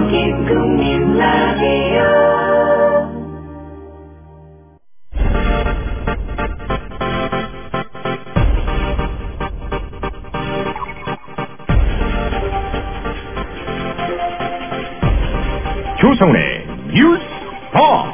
국민 라디오 조성훈의 뉴스파.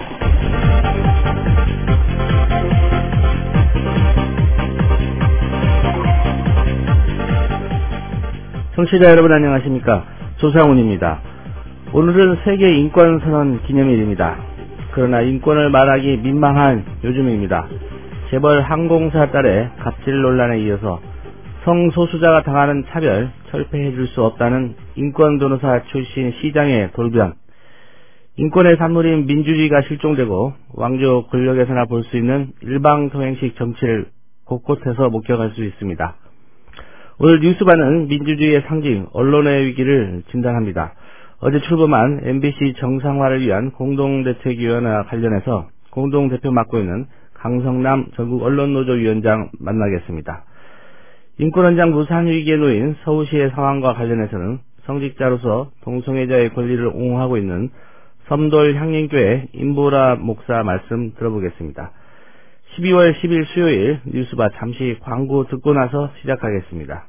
청취자 여러분 안녕하십니까? 조상훈입니다. 오늘은 세계 인권선언 기념일입니다. 그러나 인권을 말하기 민망한 요즘입니다. 재벌 항공사 딸의 갑질 논란에 이어서 성소수자가 당하는 차별 철폐해줄 수 없다는 인권 변호사 출신 시장의 돌변, 인권의 산물인 민주주의가 실종되고 왕조 권력에서나 볼 수 있는 일방통행식 정치를 곳곳에서 목격할 수 있습니다. 오늘 뉴스반은 민주주의의 상징, 언론의 위기를 진단합니다. 어제 출범한 MBC 정상화를 위한 공동대책위원회와 관련해서 공동대표 맡고 있는 강성남 전국언론노조위원장 만나겠습니다. 인권원장 무산위기에 놓인 서울시의 상황과 관련해서는 성직자로서 동성애자의 권리를 옹호하고 있는 섬돌향림교회 임보라 목사 말씀 들어보겠습니다. 12월 10일 수요일 뉴스바 잠시 광고 듣고 나서 시작하겠습니다.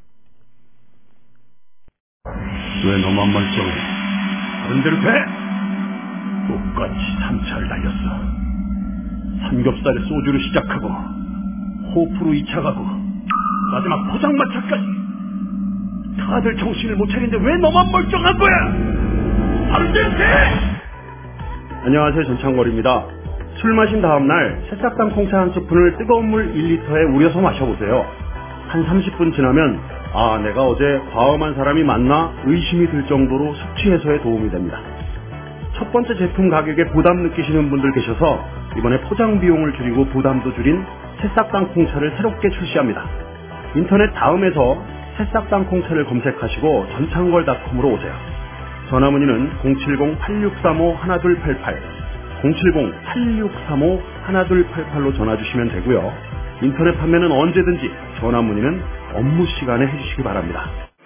왜 너만 멀쩡해? 다른 대로 돼? 똑같이 3차를 달렸어. 삼겹살에 소주로 시작하고 호프로 2차 가고 마지막 포장마차까지. 다들 정신을 못 차리는데 왜 너만 멀쩡한 거야? 다른 대로 돼! 안녕하세요, 전창걸입니다. 술 마신 다음날 새싹당 콩차 한 스푼을 뜨거운 물 1리터에 우려서 마셔보세요. 한 30분 지나면 내가 어제 과음한 사람이 맞나 의심이 들 정도로 숙취 해소에 도움이 됩니다. 첫 번째 제품 가격에 부담 느끼시는 분들 계셔서 이번에 포장 비용을 줄이고 부담도 줄인 새싹당 콩차를 새롭게 출시합니다. 인터넷 다음에서 새싹당 콩차를 검색하시고 전창걸닷컴으로 오세요. 전화문의는 070-8635-1288 070-8635-1288로 전화주시면 되고요. 인터넷 판매는 언제든지 전화 문의는 업무 시간에 해주시기 바랍니다.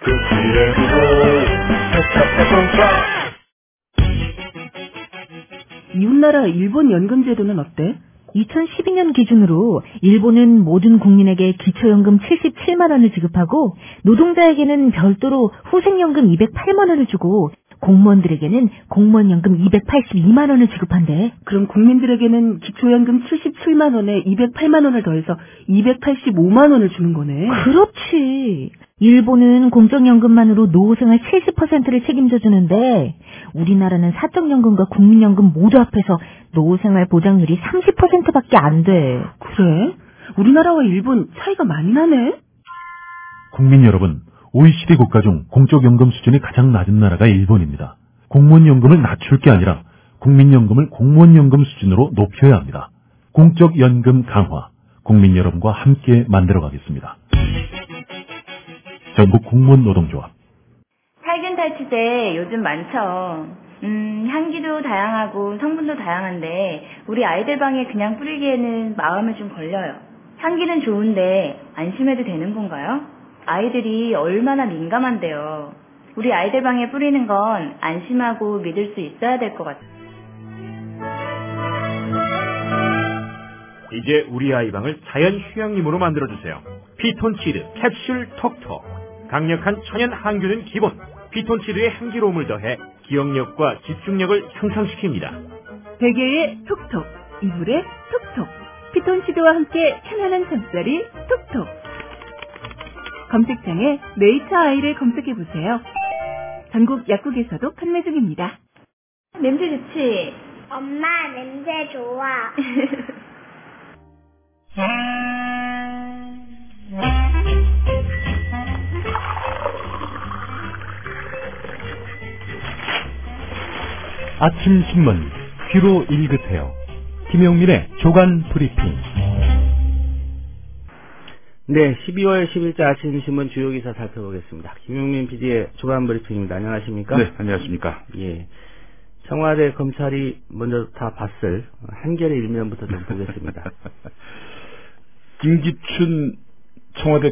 이웃나라 일본 연금 제도는 어때? 2012년 기준으로 일본은 모든 국민에게 기초연금 77만 원을 지급하고 노동자에게는 별도로 후생연금 208만 원을 주고 공무원들에게는 공무원연금 282만 원을 지급한대. 그럼 국민들에게는 기초연금 77만 원에 208만 원을 더해서 285만 원을 주는 거네. 그렇지. 일본은 공적연금만으로 노후생활 70%를 책임져 주는데 우리나라는 사적연금과 국민연금 모두 합해서 노후생활 보장률이 30%밖에 안 돼. 그래? 우리나라와 일본 차이가 많이 나네. 국민 여러분, OECD 국가 중 공적연금 수준이 가장 낮은 나라가 일본입니다. 공무원연금을 낮출 게 아니라 국민연금을 공무원연금 수준으로 높여야 합니다. 공적연금 강화, 국민 여러분과 함께 만들어가겠습니다. 전국 공무원 노동조합. 살균 탈취제 요즘 많죠. 향기도 다양하고 성분도 다양한데 우리 아이들 방에 그냥 뿌리기에는 마음에 좀 걸려요. 향기는 좋은데 안심해도 되는 건가요? 아이들이 얼마나 민감한데요. 우리 아이들 방에 뿌리는 건 안심하고 믿을 수 있어야 될 것 같아요. 이제 우리 아이 방을 자연 휴양림으로 만들어주세요. 피톤치드 캡슐 톡톡. 강력한 천연 항균은 기본. 피톤치드의 향기로움을 더해 기억력과 집중력을 향상시킵니다. 베개의 톡톡, 이불의 톡톡, 피톤치드와 함께 편안한 잠자리 톡톡. 검색창에 네이처 아이를 검색해보세요. 전국 약국에서도 판매 중입니다. 냄새 좋지? 엄마, 냄새 좋아. 아침 신문 귀로 읽으세요. 김용민의 조간 브리핑. 네, 12월 10일자 아침 신문 주요 기사 살펴보겠습니다. 김용민 PD의 조간 브리핑입니다. 안녕하십니까? 네, 안녕하십니까? 예. 청와대 검찰이 먼저 다 봤을 한겨레 일면부터 좀 보겠습니다. 김기춘 청와대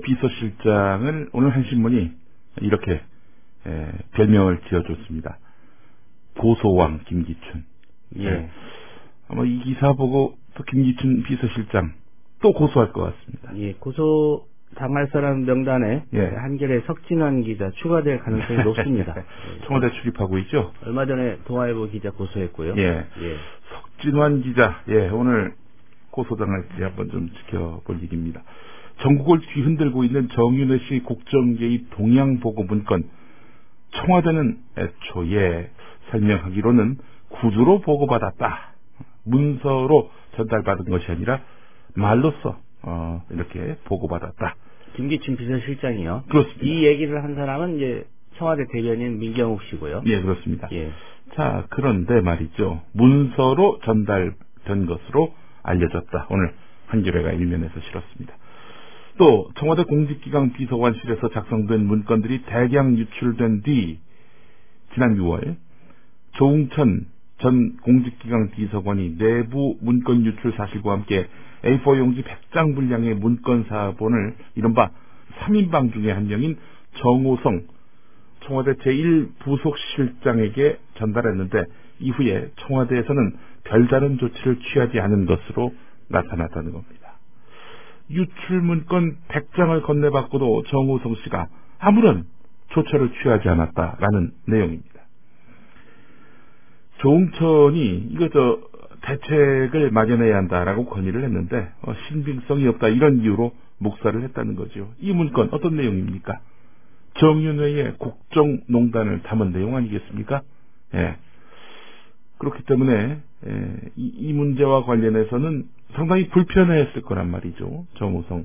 비서실장을 오늘 한 신문이 이렇게 별명을 지어줬습니다. 고소왕 김기춘. 예. 아마 이 기사 보고 또 김기춘 비서실장 또 고소할 것 같습니다. 예, 고소 당할 사람 명단에 예. 한겨레 석진환 기자 추가될 가능성이 높습니다. 청와대 출입하고 있죠. 얼마 전에 동아일보 기자 고소했고요. 예. 예. 석진환 기자, 오늘 고소당할지 한번 좀 지켜볼 일입니다. 전국을 뒤흔들고 있는 정윤회 씨 국정 개입 동향 보고 문건. 청와대는 애초에 설명하기로는 구두로 보고받았다. 문서로 전달받은 것이 아니라 말로써 이렇게 보고받았다. 김기춘 비서실장이요. 그렇습니다. 이 얘기를 한 사람은 이제 청와대 대변인 민경욱 씨고요. 예, 그렇습니다. 예. 자, 그런데 말이죠. 문서로 전달된 것으로 알려졌다. 오늘 한겨레가 일면에서 실었습니다. 또 청와대 공직기강 비서관실에서 작성된 문건들이 대량 유출된 뒤 지난 6월 조웅천 전 공직기강 비서관이 내부 문건 유출 사실과 함께 A4 용지 100장 분량의 문건 사본을 이른바 3인방 중에 한 명인 정호성 청와대 제1부속실장에게 전달했는데 이후에 청와대에서는 별다른 조치를 취하지 않은 것으로 나타났다는 겁니다. 유출 문건 100장을 건네받고도 정호성 씨가 아무런 조처를 취하지 않았다라는 내용입니다. 조웅천이 대책을 마련해야 한다라고 건의를 했는데 신빙성이 없다 이런 이유로 묵살을 했다는 거죠. 이 문건 어떤 내용입니까? 정윤회의 국정농단을 담은 내용 아니겠습니까? 예. 그렇기 때문에 이 문제와 관련해서는 상당히 불편해했을 거란 말이죠. 정호성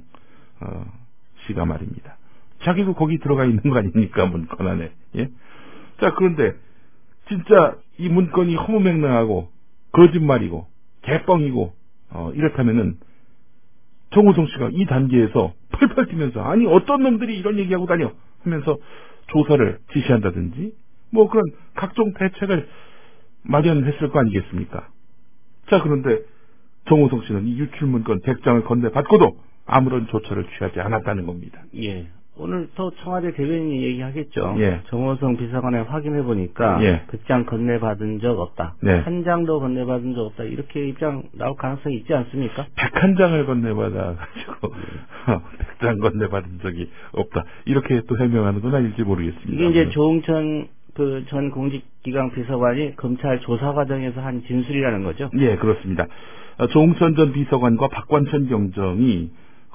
씨가 말입니다. 자기도 거기 들어가 있는 거 아닙니까? 문건 안에. 예? 자, 그런데 진짜 이 문건이 허무맹랑하고 거짓말이고 개뻥이고 이렇다면은 정호성 씨가 이 단계에서 펄펄 뛰면서 아니 어떤 놈들이 이런 얘기하고 다녀 하면서 조사를 지시한다든지 뭐 그런 각종 대책을 마련했을 거 아니겠습니까? 자, 그런데 정호성 씨는 이 유출 문건 100장을 건네받고도 아무런 조처를 취하지 않았다는 겁니다. 예. 오늘 또 청와대 대변인이 얘기하겠죠. 예. 정호성 비서관에 확인해 보니까 예. 100장 건네받은 적 없다. 네. 한 장도 건네받은 적 없다. 이렇게 입장 나올 가능성이 있지 않습니까? 101장을 건네받아가지고 100장 건네받은 적이 없다. 이렇게 또 해명하는 건 아닐지 모르겠습니다. 이게 이제 조웅천 전 공직기강 비서관이 검찰 조사 과정에서 한 진술이라는 거죠? 예, 그렇습니다. 조웅천 전 비서관과 박관천 경정이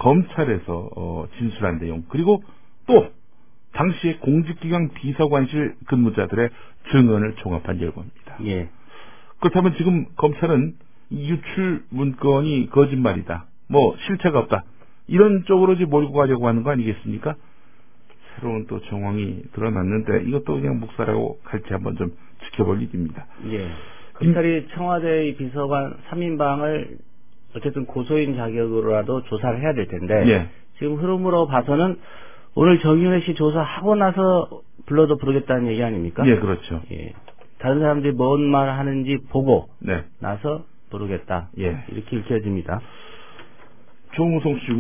검찰에서 진술한 내용 그리고 또 당시에 공직기강 비서관실 근무자들의 증언을 종합한 결과입니다. 예. 그렇다면 지금 검찰은 이 유출 문건이 거짓말이다. 뭐 실체가 없다. 이런 쪽으로 이제 몰고 가려고 하는 거 아니겠습니까? 새로운 또 정황이 드러났는데 이것도 그냥 묵살하고 갈지 한번 좀 지켜볼 일입니다. 예. 검찰이 청와대 비서관 3인방을 어쨌든 고소인 자격으로라도 조사를 해야 될 텐데 예. 지금 흐름으로 봐서는 오늘 정윤회 씨 조사하고 나서 불러도 부르겠다는 얘기 아닙니까? 예, 그렇죠. 예. 다른 사람들이 뭔 말 하는지 보고 네. 나서 부르겠다. 예. 이렇게 읽혀집니다. 정호성 씨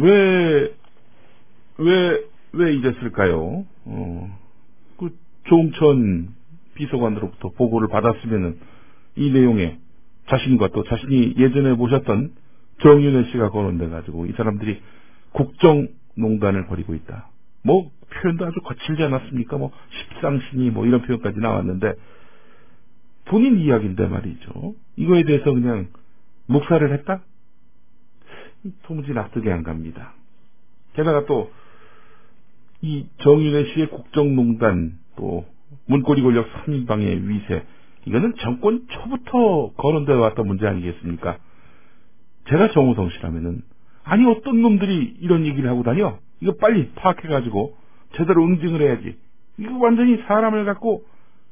왜 이랬을까요? 그 조웅천 비서관으로부터 보고를 받았으면은 이 내용에 자신과 또 자신이 예전에 모셨던 정윤회 씨가 거론돼가지고 이 사람들이 국정농단을 벌이고 있다. 뭐 표현도 아주 거칠지 않았습니까? 뭐 십상신이 뭐 이런 표현까지 나왔는데 본인 이야기인데 말이죠. 이거에 대해서 그냥 묵살을 했다? 도무지 납득이 안 갑니다. 게다가 또 이 정윤회 씨의 국정농단 또 문고리 권력 3인방의 위세 이거는 정권 초부터 거론되어 왔던 문제 아니겠습니까? 제가 정호성 씨라면은 아니 어떤 놈들이 이런 얘기를 하고 다녀? 이거 빨리 파악해가지고 제대로 응징을 해야지. 이거 완전히 사람을 갖고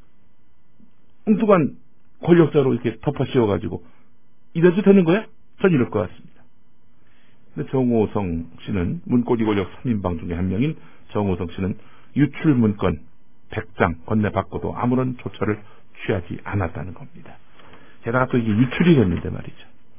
엉뚱한 권력자로 이렇게 덮어 씌워가지고 이래도 되는 거야? 전 이럴 것 같습니다. 근데 정호성 씨는 문고리 권력 3인방 중에 한 명인 정호성 씨는 유출 문건 100장 건네받고도 아무런 조처를 취하지 않았다는 겁니다. 게다가 또 이게 유출이 됐는데 말이죠.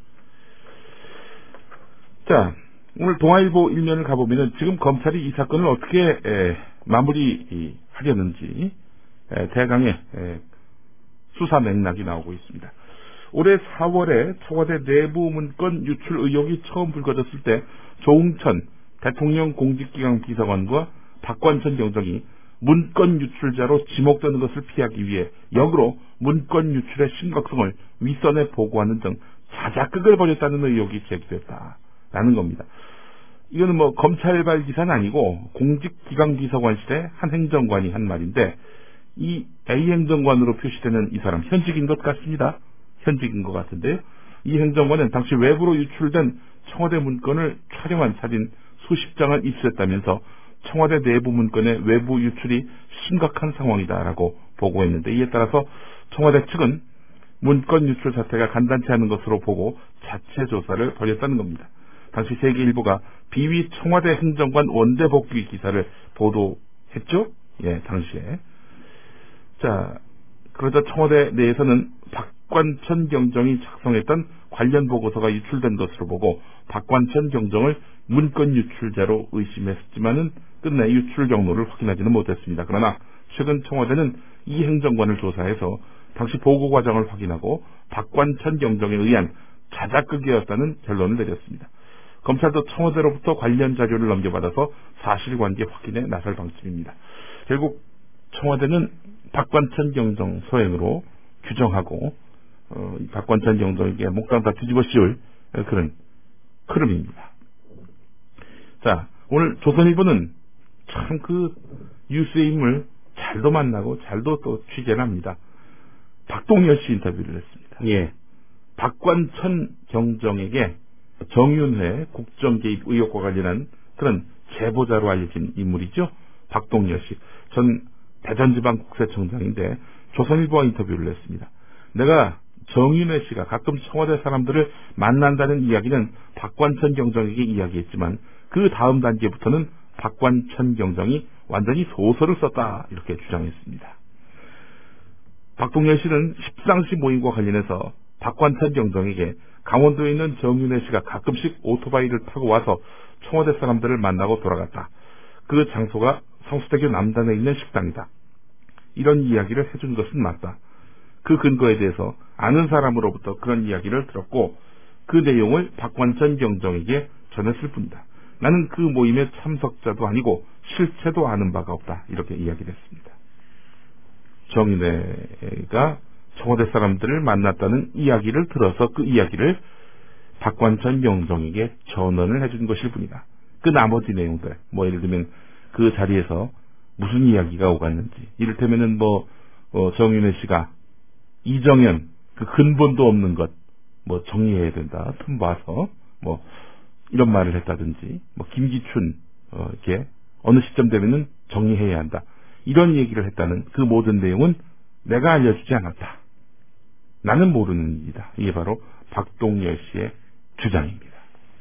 자, 오늘 동아일보 일면을 가보면은 지금 검찰이 이 사건을 어떻게 마무리하려는지 대강의 수사 맥락이 나오고 있습니다. 올해 4월에 청와대 내부 문건 유출 의혹이 처음 불거졌을 때 조응천 대통령 공직기강 비서관과 박관천 경정이 문건 유출자로 지목되는 것을 피하기 위해 역으로 문건 유출의 심각성을 윗선에 보고하는 등 자작극을 벌였다는 의혹이 제기됐다라는 겁니다. 이거는 뭐 검찰발 기사는 아니고 공직기강비서관실의 한 행정관이 한 말인데 이 A 행정관으로 표시되는 이 사람 현직인 것 같습니다. 현직인 것 같은데요. 이 행정관은 당시 외부로 유출된 청와대 문건을 촬영한 사진 수십 장을 입수했다면서 청와대 내부 문건의 외부 유출이 심각한 상황이다라고 보고했는데 이에 따라서 청와대 측은 문건 유출 사태가 간단치 않은 것으로 보고 자체 조사를 벌였다는 겁니다. 당시 세계일보가 비위 청와대 행정관 원대 복귀 기사를 보도했죠. 예, 당시에. 자, 그러자 청와대 내에서는 박관천 경정이 작성했던 관련 보고서가 유출된 것으로 보고 박관천 경정을 문건 유출자로 의심했지만은 끝내 유출 경로를 확인하지는 못했습니다. 그러나 최근 청와대는 이 행정관을 조사해서 당시 보고 과정을 확인하고 박관천 경정에 의한 자작극이었다는 결론을 내렸습니다. 검찰도 청와대로부터 관련 자료를 넘겨받아서 사실관계 확인에 나설 방침입니다. 결국 청와대는 박관천 경정 소행으로 규정하고 박관천 경정에게 목장 다 뒤집어 씌울 그런 흐름입니다. 자, 오늘 조선일보는 참 그 뉴스의 인물 잘도 만나고 잘도 또 취재를 합니다. 박동열 씨 인터뷰를 했습니다. 예. 박관천 경정에게 정윤회 국정 개입 의혹과 관련한 그런 제보자로 알려진 인물이죠. 박동열 씨. 전 대전지방국세청장인데 조선일보와 인터뷰를 했습니다. 내가 정윤회 씨가 가끔 청와대 사람들을 만난다는 이야기는 박관천 경정에게 이야기했지만 그 다음 단계부터는 박관천 경정이 완전히 소설을 썼다 이렇게 주장했습니다. 박동열 씨는 십상시 모임과 관련해서 박관천 경정에게 강원도에 있는 정윤회 씨가 가끔씩 오토바이를 타고 와서 청와대 사람들을 만나고 돌아갔다. 그 장소가 성수대교 남단에 있는 식당이다. 이런 이야기를 해준 것은 맞다. 그 근거에 대해서 아는 사람으로부터 그런 이야기를 들었고 그 내용을 박관천 경정에게 전했을 뿐이다. 나는 그 모임의 참석자도 아니고 실체도 아는 바가 없다. 이렇게 이야기를 했습니다. 정윤회가 청와대 사람들을 만났다는 이야기를 들어서 그 이야기를 박관천 경정에게 전언을 해준 것일 뿐이다. 그 나머지 내용들, 뭐 예를 들면 그 자리에서 무슨 이야기가 오갔는지, 이를테면은 정윤회 씨가 이정현, 그 근본도 없는 것, 정리해야 된다, 틈 봐서, 이런 말을 했다든지, 김기춘, 이렇게, 어느 시점 되면은 정리해야 한다. 이런 얘기를 했다는 그 모든 내용은 내가 알려주지 않았다. 나는 모르는 일이다. 이게 바로 박동열 씨의 주장입니다.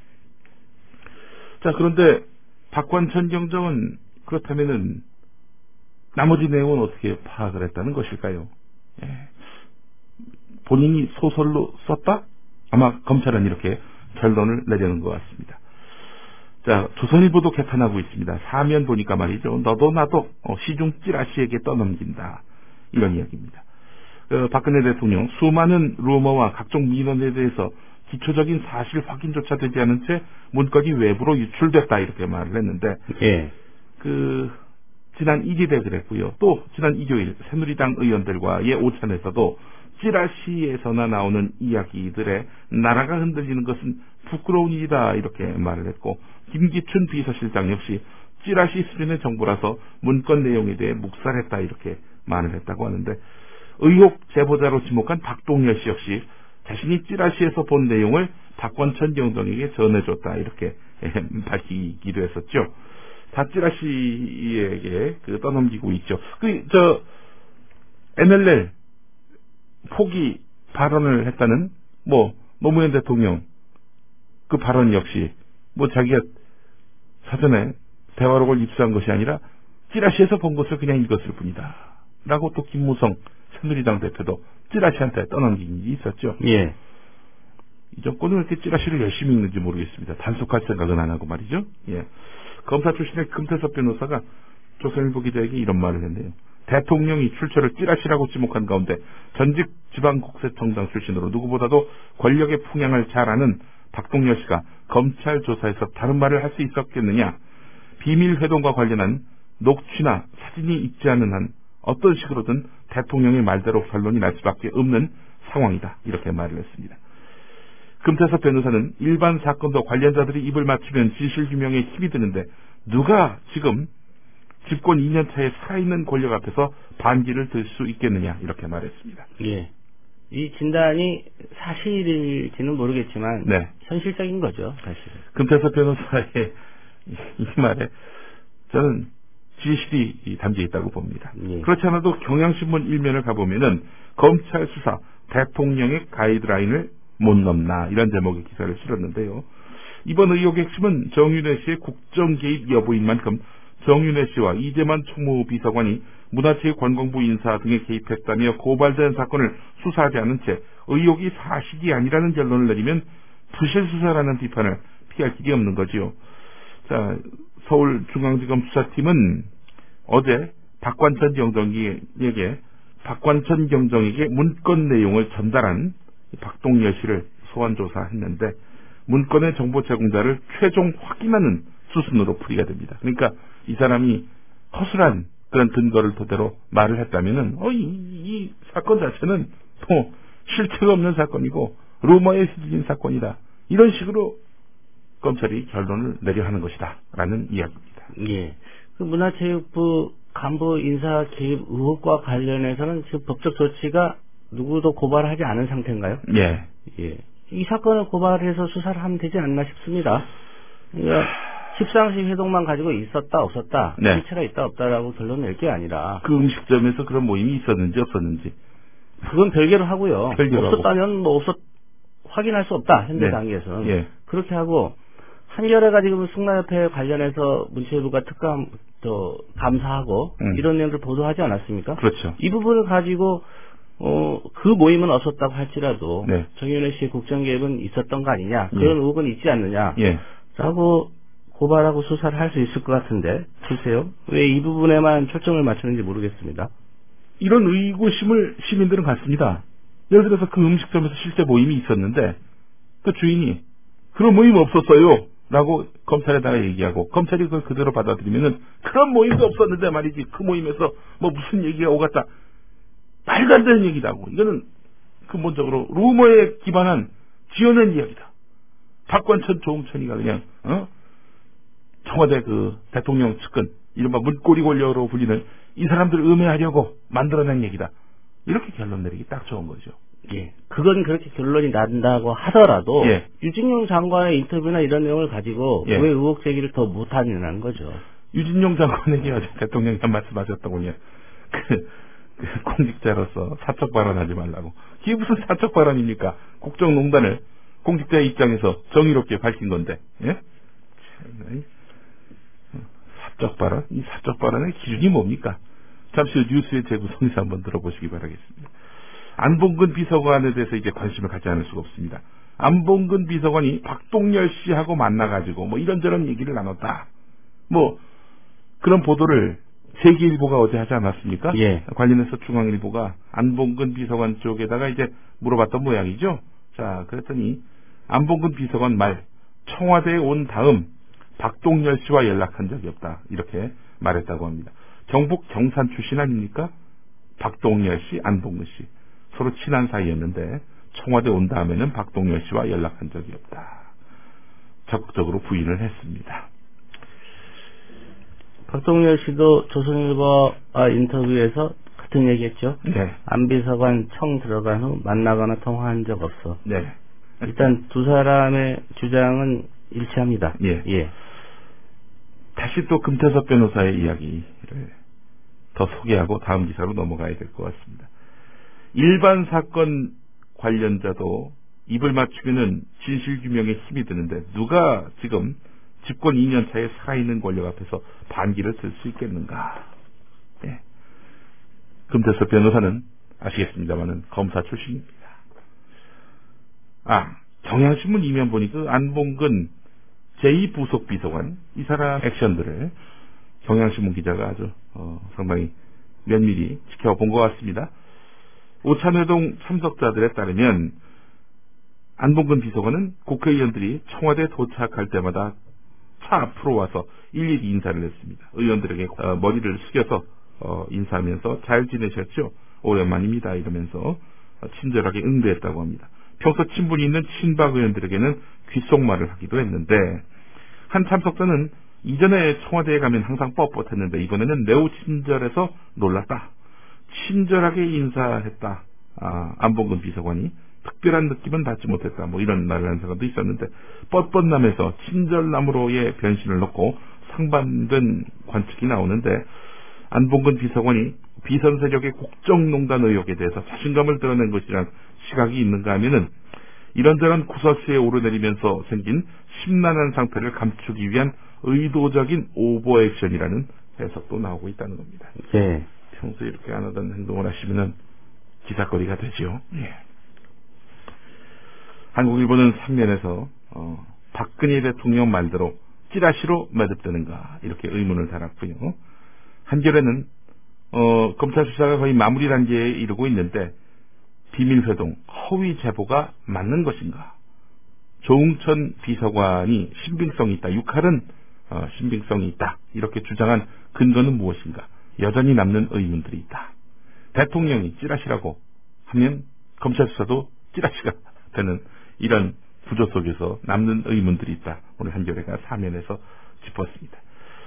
자, 그런데 박관천 경정은 그렇다면은 나머지 내용은 어떻게 파악을 했다는 것일까요? 예. 본인이 소설로 썼다? 아마 검찰은 이렇게 결론을 내려는 것 같습니다. 자, 조선일보도 개탄하고 있습니다. 사면 보니까 말이죠. 너도 나도 시중 찌라시에게 떠넘긴다. 이런 이야기입니다. 박근혜 대통령 수많은 루머와 각종 민원에 대해서 기초적인 사실 확인조차 되지 않은 채 문건이 외부로 유출됐다 이렇게 말을 했는데 예. 지난 1일에 그랬고요. 또 지난 일요일 새누리당 의원들과의 오찬에서도 찌라시에서나 나오는 이야기들에 나라가 흔들리는 것은 부끄러운 일이다 이렇게 말을 했고 김기춘 비서실장 역시 찌라시 수준의 정보라서 문건 내용에 대해 묵살했다 이렇게 말을 했다고 하는데 의혹 제보자로 지목한 박동열 씨 역시 자신이 찌라시에서 본 내용을 박관천 경정에게 전해줬다 이렇게 밝히기도 했었죠. 다 찌라시에게 떠넘기고 있죠. NLL 포기 발언을 했다는 노무현 대통령 그 발언 역시 자기가 사전에 대화록을 입수한 것이 아니라 찌라시에서 본 것을 그냥 읽었을 뿐이다. 라고 또 김무성 새누리당 대표도 찌라시한테 떠넘긴 일이 있었죠. 예. 이 정권은 왜 이렇게 찌라시를 열심히 읽는지 모르겠습니다. 단속할 생각은 안 하고 말이죠. 예. 검사 출신의 금태섭 변호사가 조선일보 기자에게 이런 말을 했네요. 대통령이 출처를 찌라시라고 지목한 가운데 전직 지방국세청장 출신으로 누구보다도 권력의 풍향을 잘 아는 박동열 씨가 검찰 조사에서 다른 말을 할 수 있었겠느냐. 비밀 회동과 관련한 녹취나 사진이 있지 않는 한 어떤 식으로든 대통령의 말대로 결론이 날 수밖에 없는 상황이다. 이렇게 말을 했습니다. 금태섭 변호사는 일반 사건도 관련자들이 입을 맞추면 진실규명에 힘이 드는데 누가 지금 집권 2년 차에 살아있는 권력 앞에서 반기를 들 수 있겠느냐 이렇게 말했습니다. 예. 이 진단이 사실일지는 모르겠지만 네. 현실적인 거죠, 사실. 금태섭 변호사의 이 말에 저는 진실이 담겨 있다고 봅니다. 예. 그렇지 않아도 경향신문 일면을 가보면은 검찰 수사 대통령의 가이드라인을 못 넘나 이런 제목의 기사를 실었는데요. 이번 의혹의 핵심은 정윤회 씨의 국정 개입 여부인 만큼 정윤회 씨와 이재만 총무 비서관이 문화체육관광부 인사 등에 개입했다며 고발된 사건을 수사하지 않은 채 의혹이 사실이 아니라는 결론을 내리면 부실수사라는 비판을 피할 길이 없는 거지요. 자, 서울중앙지검 수사팀은 어제 박관천 경정에게 문건 내용을 전달한 박동열 씨를 소환 조사했는데 문건의 정보 제공자를 최종 확인하는 수순으로 풀이가 됩니다. 그러니까 이 사람이 허술한 그런 근거를 토대로 말을 했다면은 이 사건 자체는 또 실체가 없는 사건이고 루머에 휘둘린 사건이다. 이런 식으로 검찰이 결론을 내려 하는 것이다. 라는 이야기입니다. 예. 그 문화체육부 간부 인사 개입 의혹과 관련해서는 지금 법적 조치가 누구도 고발하지 않은 상태인가요? 예. 예. 이 사건을 고발해서 수사를 하면 되지 않나 싶습니다. 그러니까 십상시 회동만 가지고 있었다 없었다, 네. 실체가 있다 없다라고 결론 낼 게 아니라 그 음식점에서 그런 모임이 있었는지 없었는지 그건 별개로 하고요. 별개로 없었다면 확인할 수 없다. 현재 네. 단계에서는. 예. 그렇게 하고 한겨레가 지금 승마협회 관련해서 문체부가 감사하고 이런 내용들 보도하지 않았습니까? 그렇죠. 이 부분을 가지고 그 모임은 없었다고 할지라도 네. 정윤회 씨의 국정 개입은 있었던 거 아니냐, 예. 그런 의혹은 있지 않느냐 예. 라고 고발하고 수사를 할 수 있을 것 같은데 글쎄요, 왜 이 부분에만 초점을 맞추는지 모르겠습니다. 이런 의구심을 시민들은 갖습니다. 예를 들어서 그 음식점에서 실제 모임이 있었는데 그 주인이 그런 모임 없었어요 라고 검찰에다가 얘기하고 검찰이 그걸 그대로 받아들이면은 그런 모임도 없었는데 말이지 그 모임에서 뭐 무슨 얘기가 오갔다, 말도 안 되는 얘기다고. 이거는 근본적으로 루머에 기반한 지어낸 이야기다. 박관천 조홍천이가 그냥 청와대 그 대통령 측근 이른바 문고리 권력으로 불리는 이 사람들을 음해하려고 만들어낸 얘기다. 이렇게 결론 내리기 딱 좋은 거죠. 예, 그건 그렇게 결론이 난다고 하더라도 예. 유진용 장관의 인터뷰나 이런 내용을 가지고 예. 왜 의혹 제기를 더 못하느냐는 거죠. 유진용 장관에게 어제 대통령이 한 말씀 하셨더군요. 공직자로서 사적 발언하지 말라고. 이게 무슨 사적 발언입니까? 국정농단을 공직자의 입장에서 정의롭게 밝힌 건데. 예? 사적 발언? 이 사적 발언의 기준이 뭡니까? 잠시 후 뉴스의 재구성에서 한번 들어보시기 바라겠습니다. 안봉근 비서관에 대해서 이제 관심을 갖지 않을 수가 없습니다. 안봉근 비서관이 박동열 씨하고 만나가지고 뭐 이런저런 얘기를 나눴다. 뭐 그런 보도를 세계일보가 어제 하지 않았습니까? 예. 관련해서 중앙일보가 안봉근 비서관 쪽에다가 이제 물어봤던 모양이죠. 자, 그랬더니 안봉근 비서관 말, 청와대에 온 다음 박동열 씨와 연락한 적이 없다. 이렇게 말했다고 합니다. 경북 경산 출신 아닙니까? 박동열 씨, 안봉근 씨. 서로 친한 사이였는데 청와대 온 다음에는 박동열 씨와 연락한 적이 없다. 적극적으로 부인을 했습니다. 박동열 씨도 조선일보와 인터뷰에서 같은 얘기했죠. 네. 안 비서관 청 들어간 후 만나거나 통화한 적 없어. 네. 일단 두 사람의 주장은 일치합니다. 예. 예. 다시 또 금태섭 변호사의 이야기를 더 소개하고 다음 기사로 넘어가야 될 것 같습니다. 일반 사건 관련자도 입을 맞추면은 진실규명에 힘이 드는데 누가 지금 집권 2년 차에 살아있는 권력 앞에서 반기를 들 수 있겠는가. 예. 금태섭 변호사는 아시겠습니다만은 검사 출신입니다. 경향신문 이면 보니 그 안봉근 제2부속 비서관 이 사람 액션들을 경향신문 기자가 아주 상당히 면밀히 지켜본 것 같습니다. 오찬회동 참석자들에 따르면 안봉근 비서관은 국회의원들이 청와대에 도착할 때마다 차 앞으로 와서 일일이 인사를 했습니다. 의원들에게 머리를 숙여서 인사하면서 잘 지내셨죠? 오랜만입니다. 이러면서 친절하게 응대했다고 합니다. 평소 친분이 있는 친박 의원들에게는 귓속말을 하기도 했는데 한 참석자는 이전에 청와대에 가면 항상 뻣뻣했는데 이번에는 매우 친절해서 놀랐다. 친절하게 인사했다. 안봉근 비서관이 특별한 느낌은 받지 못했다. 뭐 이런 말을 한 사람도 있었는데 뻣뻣남에서 친절남으로의 변신을 넣고 상반된 관측이 나오는데 안봉근 비서관이 비선 세력의 국정농단 의혹에 대해서 자신감을 드러낸 것이란 시각이 있는가 하면은 이런저런 구설수에 오르내리면서 생긴 심란한 상태를 감추기 위한 의도적인 오버액션이라는 해석도 나오고 있다는 겁니다. 예. 평소에 이렇게 안 하던 행동을 하시면은 기사거리가 되죠. 예. 한국 일본은 3면에서 박근혜 대통령 말대로 찌라시로 매듭되는가 이렇게 의문을 달았고요. 한겨레는 검찰 수사가 거의 마무리 단계에 이르고 있는데 비밀회동, 허위 제보가 맞는 것인가? 조응천 비서관이 신빙성이 있다. 6할은 신빙성이 있다. 이렇게 주장한 근거는 무엇인가? 여전히 남는 의문들이 있다. 대통령이 찌라시라고 하면 검찰 수사도 찌라시가 되는 이런 구조 속에서 남는 의문들이 있다. 오늘 한겨레가 사면에서 짚었습니다.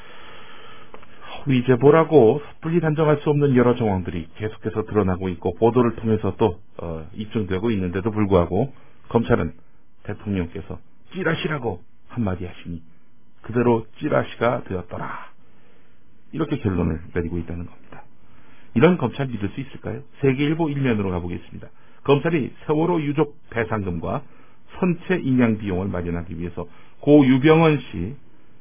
허위 제보라고 섣불리 단정할 수 없는 여러 정황들이 계속해서 드러나고 있고 보도를 통해서 또 입증되고 있는데도 불구하고 검찰은 대통령께서 찌라시라고 한마디 하시니 그대로 찌라시가 되었더라. 이렇게 결론을 내리고 있다는 겁니다. 이런 검찰 믿을 수 있을까요? 세계일보 1면으로 가보겠습니다. 검찰이 세월호 유족 배상금과 선체 인양 비용을 마련하기 위해서 고 유병헌 씨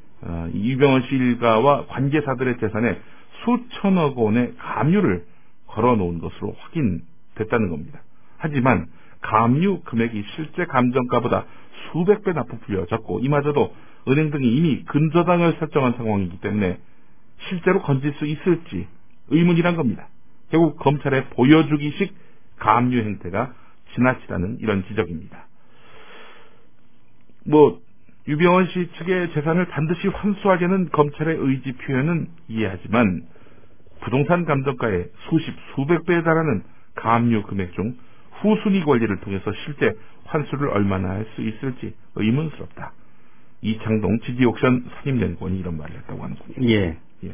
일가와 관계사들의 재산에 수천억 원의 감유를 걸어놓은 것으로 확인됐다는 겁니다. 하지만 감유 금액이 실제 감정가보다 수백 배 납부풀려졌고 이마저도 은행 등이 이미 근저당을 설정한 상황이기 때문에 실제로 건질 수 있을지 의문이란 겁니다. 결국 검찰의 보여주기식 감유 행태가 지나치다는 이런 지적입니다. 유병헌 씨 측의 재산을 반드시 환수하려는 검찰의 의지 표현은 이해하지만 부동산 감정가의 수백 배에 달하는 감유 금액 중 후순위 권리를 통해서 실제 환수를 얼마나 할 수 있을지 의문스럽다. 이창동 지지옥션 산임연구원이 이런 말을 했다고 하는군요. 예. 예.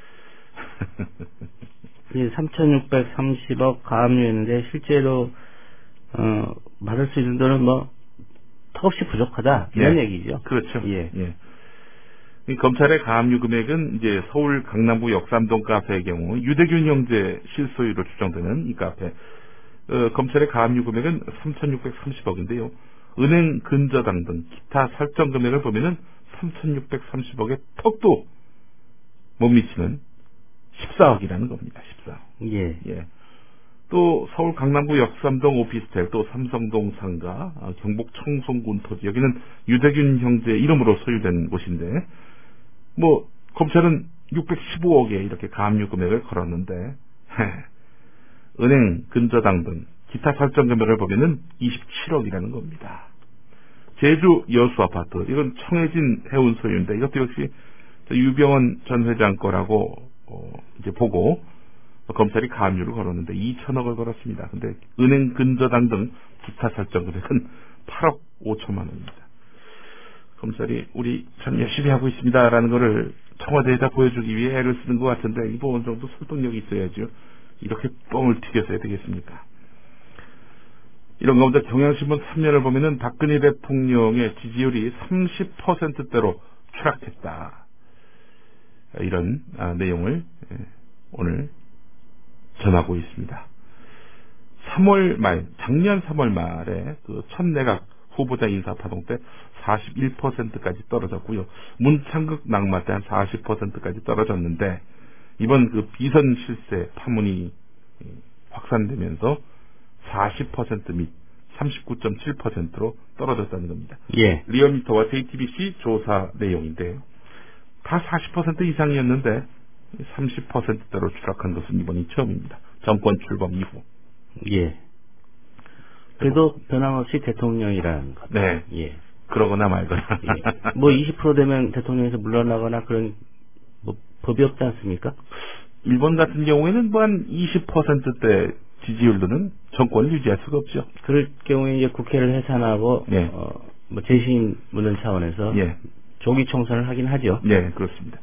3,630억 가압류했는데 실제로 받을 수 있는 돈은 턱없이 부족하다 이런 얘기죠. 그렇죠. 예. 예. 이 검찰의 가압류 금액은 이제 서울 강남구 역삼동 카페의 경우 유대균 형제 실소유로 추정되는 이 카페 검찰의 가압류 금액은 3,630억인데요. 은행 근저당 등 기타 설정 금액을 보면은 3,630억의 턱도 못 미치는 14억이라는 겁니다. 14억. 예. 예. 또 서울 강남구 역삼동 오피스텔, 또 삼성동 상가, 경북 청송군 토지 여기는 유대균 형제 이름으로 소유된 곳인데 검찰은 615억에 이렇게 가압류 금액을 걸었는데 은행 근저당 등 기타 설정 금액을 보면은 27억이라는 겁니다. 제주 여수 아파트 이건 청해진 해운 소유인데 이것도 역시 유병헌 전 회장 거라고 이제 보고 검찰이 가압류를 걸었는데 2천억을 걸었습니다. 근데 은행 근저당 등 기타 설정 금액은 8억 5천만 원입니다. 검찰이 우리 참 열심히 하고 있습니다라는 거를 청와대에다 보여주기 위해 애를 쓰는 것 같은데 이거 어느 정도 설득력이 있어야죠. 이렇게 뻥을 튀겨서 해야 되겠습니까? 이런 가운데 경향신문 3면을 보면은 박근혜 대통령의 지지율이 30%대로 추락했다. 이런 내용을 오늘 전하고 있습니다. 3월 말, 작년 3월 말에 그 첫 내각 후보자 인사 파동 때 41%까지 떨어졌고요. 문창극 낙마 때 한 40%까지 떨어졌는데 이번 그 비선 실세 파문이 확산되면서 40% 및 39.7%로 떨어졌다는 겁니다. 예. 리얼미터와 JTBC 조사 내용인데요. 다 40% 이상이었는데 30%대로 추락한 것은 이번이 처음입니다. 정권 출범 이후. 예. 그래도 변함없이 대통령이라는 것. 네. 예. 그러거나 말거나. 예. 뭐 20% 되면 대통령에서 물러나거나 그런 뭐 법이 없지 않습니까? 일본 같은 경우에는 뭐 한 20%대 지지율로는 정권을 유지할 수가 없죠. 그럴 경우에 이제 국회를 해산하고 예. 뭐 재신 묻는 차원에서 예. 조기 총선을 하긴 하죠. 네, 그렇습니다.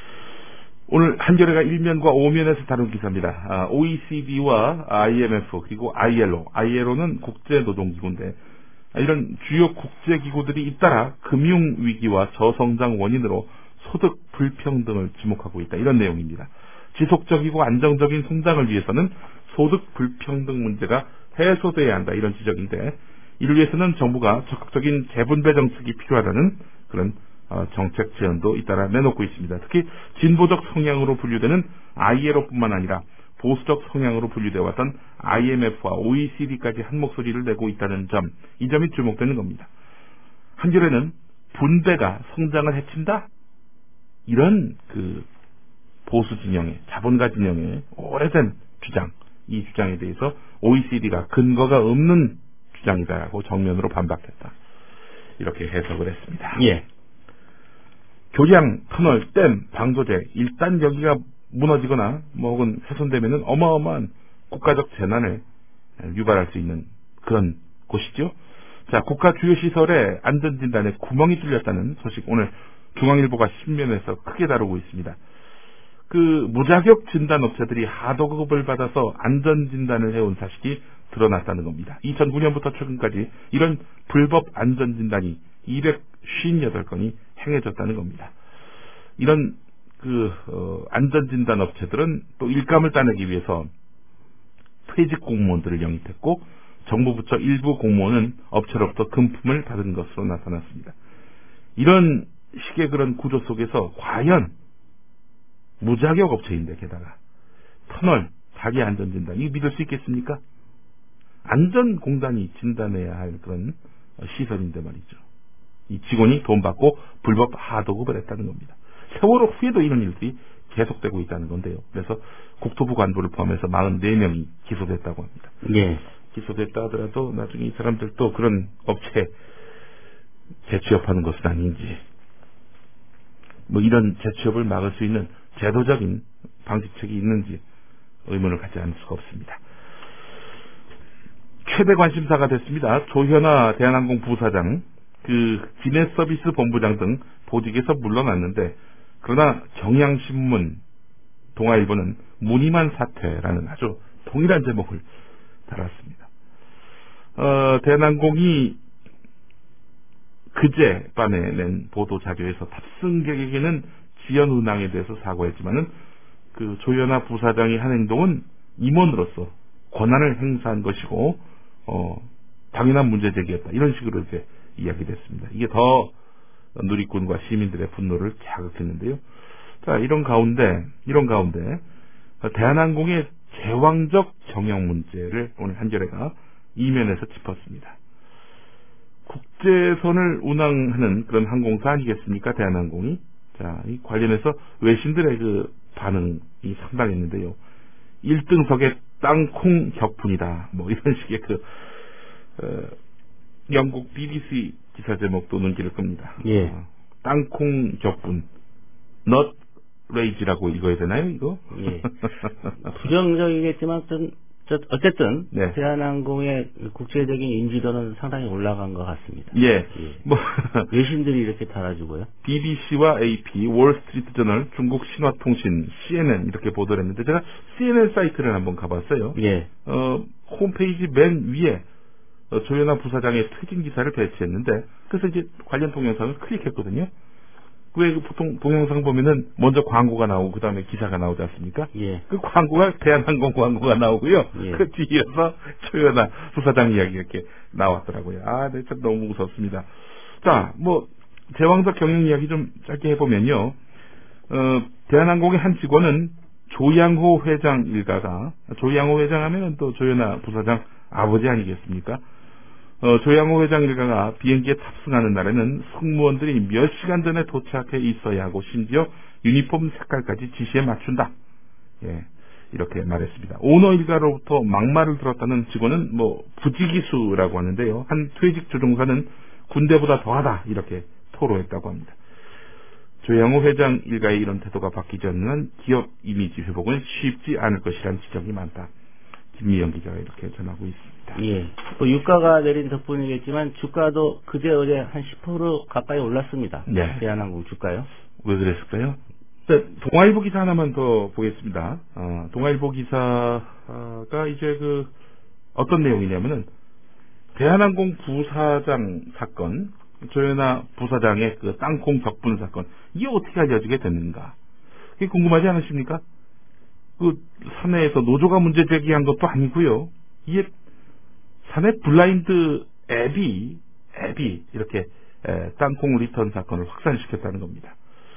오늘 한겨레가 1면과 5면에서 다룬 기사입니다. OECD와 IMF 그리고 ILO는 국제노동기구인데 이런 주요 국제기구들이 잇따라 금융위기와 저성장 원인으로 소득 불평등을 지목하고 있다. 이런 내용입니다. 지속적이고 안정적인 성장을 위해서는 소득 불평등 문제가 해소돼야 한다. 이런 지적인데 이를 위해서는 정부가 적극적인 재분배 정책이 필요하다는 그런 정책 제안도 잇따라 내놓고 있습니다. 특히 진보적 성향으로 분류되는 ILO뿐만 아니라 보수적 성향으로 분류되어 왔던 IMF와 OECD까지 한 목소리를 내고 있다는 점, 이 점이 주목되는 겁니다. 한겨레는 분배가 성장을 해친다? 이런 그 보수 진영의, 자본가 진영의 오래된 주장, 이 주장에 대해서 OECD가 근거가 없는 주장이다라고 정면으로 반박했다. 이렇게 해석을 했습니다. 예. 교량, 터널, 댐, 방조제, 일단 여기가 무너지거나 뭐 혹은 훼손되면은 어마어마한 국가적 재난을 유발할 수 있는 그런 곳이죠. 자, 국가 주요 시설의 안전진단에 구멍이 뚫렸다는 소식 오늘 중앙일보가 신면에서 크게 다루고 있습니다. 그 무자격 진단 업체들이 하도급을 받아서 안전진단을 해온 사실이 드러났다는 겁니다. 2009년부터 최근까지 이런 불법 안전진단이 258건이 행해졌다는 겁니다. 이런 안전진단 업체들은 또 일감을 따내기 위해서 퇴직 공무원들을 영입했고 정부 부처 일부 공무원은 업체로부터 금품을 받은 것으로 나타났습니다. 이런 식의 그런 구조 속에서 과연 무자격 업체인데 게다가 터널, 자기 안전진단 이거 믿을 수 있겠습니까? 안전공단이 진단해야 할 그런 시설인데 말이죠. 이 직원이 돈 받고 불법 하도급을 했다는 겁니다. 세월호 후에도 이런 일들이 계속되고 있다는 건데요. 그래서 국토부 간부를 포함해서 44명이 기소됐다고 합니다. 예. 기소됐다 하더라도 나중에 이 사람들도 그런 업체에 재취업하는 것은 아닌지 뭐 이런 재취업을 막을 수 있는 제도적인 방지책이 있는지 의문을 갖지 않을 수가 없습니다. 최대 관심사가 됐습니다. 조현아 대한항공 부사장, 기내서비스 본부장 등 보직에서 물러났는데 그러나 경향신문, 동아일보는 무늬만 사퇴라는 아주 동일한 제목을 달았습니다. 대한항공이 그제 밤에 낸 보도 자료에서 탑승객에게는 지연운항에 대해서 사과했지만은 그 조현아 부사장이 한 행동은 임원으로서 권한을 행사한 것이고 당연한 문제 제기였다. 이런 식으로 이제 이야기됐습니다. 이게 더 누리꾼과 시민들의 분노를 자극했는데요. 자, 이런 가운데 대한항공의 제왕적 경영 문제를 오늘 한겨레가 이면에서 짚었습니다. 국제선을 운항하는 그런 항공사 아니겠습니까? 대한항공이. 자, 이 관련해서 외신들의 그 반응이 상당했는데요. 1등석에 땅콩 격분이다. 뭐 이런 식의 영국 BBC 기사 제목도 눈길을 끕니다. 예. 땅콩 격분. not rage라고 읽어야 되나요, 이거? 예. 부정적이겠지만 어쨌든 네. 대한항공의 국제적인 인지도는 상당히 올라간 것 같습니다. 예. 예. 뭐 외신들이 이렇게 달아주고요. BBC와 AP, 월스트리트 저널, 중국 신화통신, CNN 이렇게 보도를 했는데 제가 CNN 사이트를 한번 가봤어요. 예. 홈페이지 맨 위에 조현아 부사장의 퇴진 기사를 배치했는데 그래서 이제 관련 동영상을 클릭했거든요. 왜 보통 동영상 보면은 먼저 광고가 나오고 그 다음에 기사가 나오지 않습니까? 예. 그 광고가 대한항공 광고가 나오고요. 예. 그 뒤에서 조현아 부사장 이야기 이렇게 나왔더라고요. 아, 네, 참 너무 무섭습니다. 자, 뭐 제왕적 경영 이야기 좀 짧게 해보면요. 대한항공의 한 직원은 조양호 회장 일가가 조양호 회장 하면은 또 조현아 부사장 아버지 아니겠습니까? 조양호 회장 일가가 비행기에 탑승하는 날에는 승무원들이 몇 시간 전에 도착해 있어야 하고 심지어 유니폼 색깔까지 지시에 맞춘다. 예, 이렇게 말했습니다. 오너 일가로부터 막말을 들었다는 직원은 부지기수라고 하는데요. 한 퇴직 조종사는 군대보다 더하다 이렇게 토로했다고 합니다. 조양호 회장 일가의 이런 태도가 바뀌지 않는 한 기업 이미지 회복은 쉽지 않을 것이라는 지적이 많다. 김미영 기자가 이렇게 전하고 있습니다. 예. 유가가 내린 덕분이겠지만 주가도 그제 어제 한 10% 가까이 올랐습니다. 네. 대한항공 주가요. 왜 그랬을까요? 동아일보 기사 하나만 더 보겠습니다. 동아일보 기사가 이제 어떤 내용이냐면은 대한항공 부사장 사건, 조현아 부사장의 땅콩 적분 사건, 이게 어떻게 알려지게 됐는가? 그게 궁금하지 않으십니까? 사내에서 노조가 문제 제기한 것도 아니고요. 이게 사내 블라인드 앱이 이렇게 땅콩 리턴 사건을 확산시켰다는 겁니다.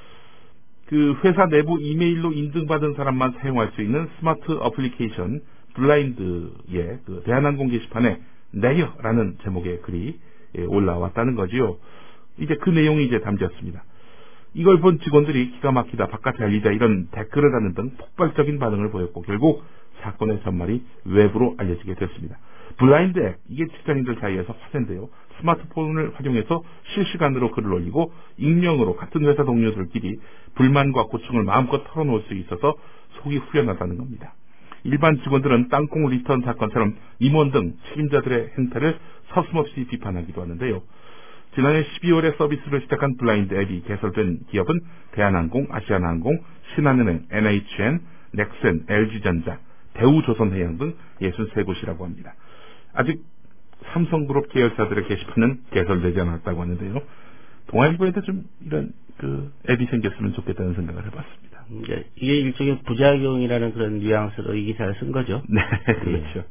회사 내부 이메일로 인증받은 사람만 사용할 수 있는 스마트 어플리케이션 블라인드의 대한항공 게시판에 내려라는 제목의 글이 올라왔다는 거지요. 이제 그 내용이 이제 담겼습니다. 이걸 본 직원들이 기가 막히다, 바깥에 알리자 이런 댓글을 하는 등 폭발적인 반응을 보였고 결국 사건의 전말이 외부로 알려지게 됐습니다. 블라인드 앱, 이게 직장인들 사이에서 화제인데요. 스마트폰을 활용해서 실시간으로 글을 올리고 익명으로 같은 회사 동료들끼리 불만과 고충을 마음껏 털어놓을 수 있어서 속이 후련하다는 겁니다. 일반 직원들은 땅콩 리턴 사건처럼 임원 등 책임자들의 행태를 서슴없이 비판하기도 하는데요. 지난해 12월에 서비스를 시작한 블라인드 앱이 개설된 기업은 대한항공, 아시아나항공, 신한은행, NHN, 넥센, LG전자, 대우조선해양 등 63곳이라고 합니다. 아직 삼성그룹 계열사들의 게시판은 개설되지 않았다고 하는데요. 동아일보에도 좀 이런 앱이 생겼으면 좋겠다는 생각을 해봤습니다. 이게 일종의 부작용이라는 그런 뉘앙스로 이 기사를 쓴 거죠. 네, 그렇죠.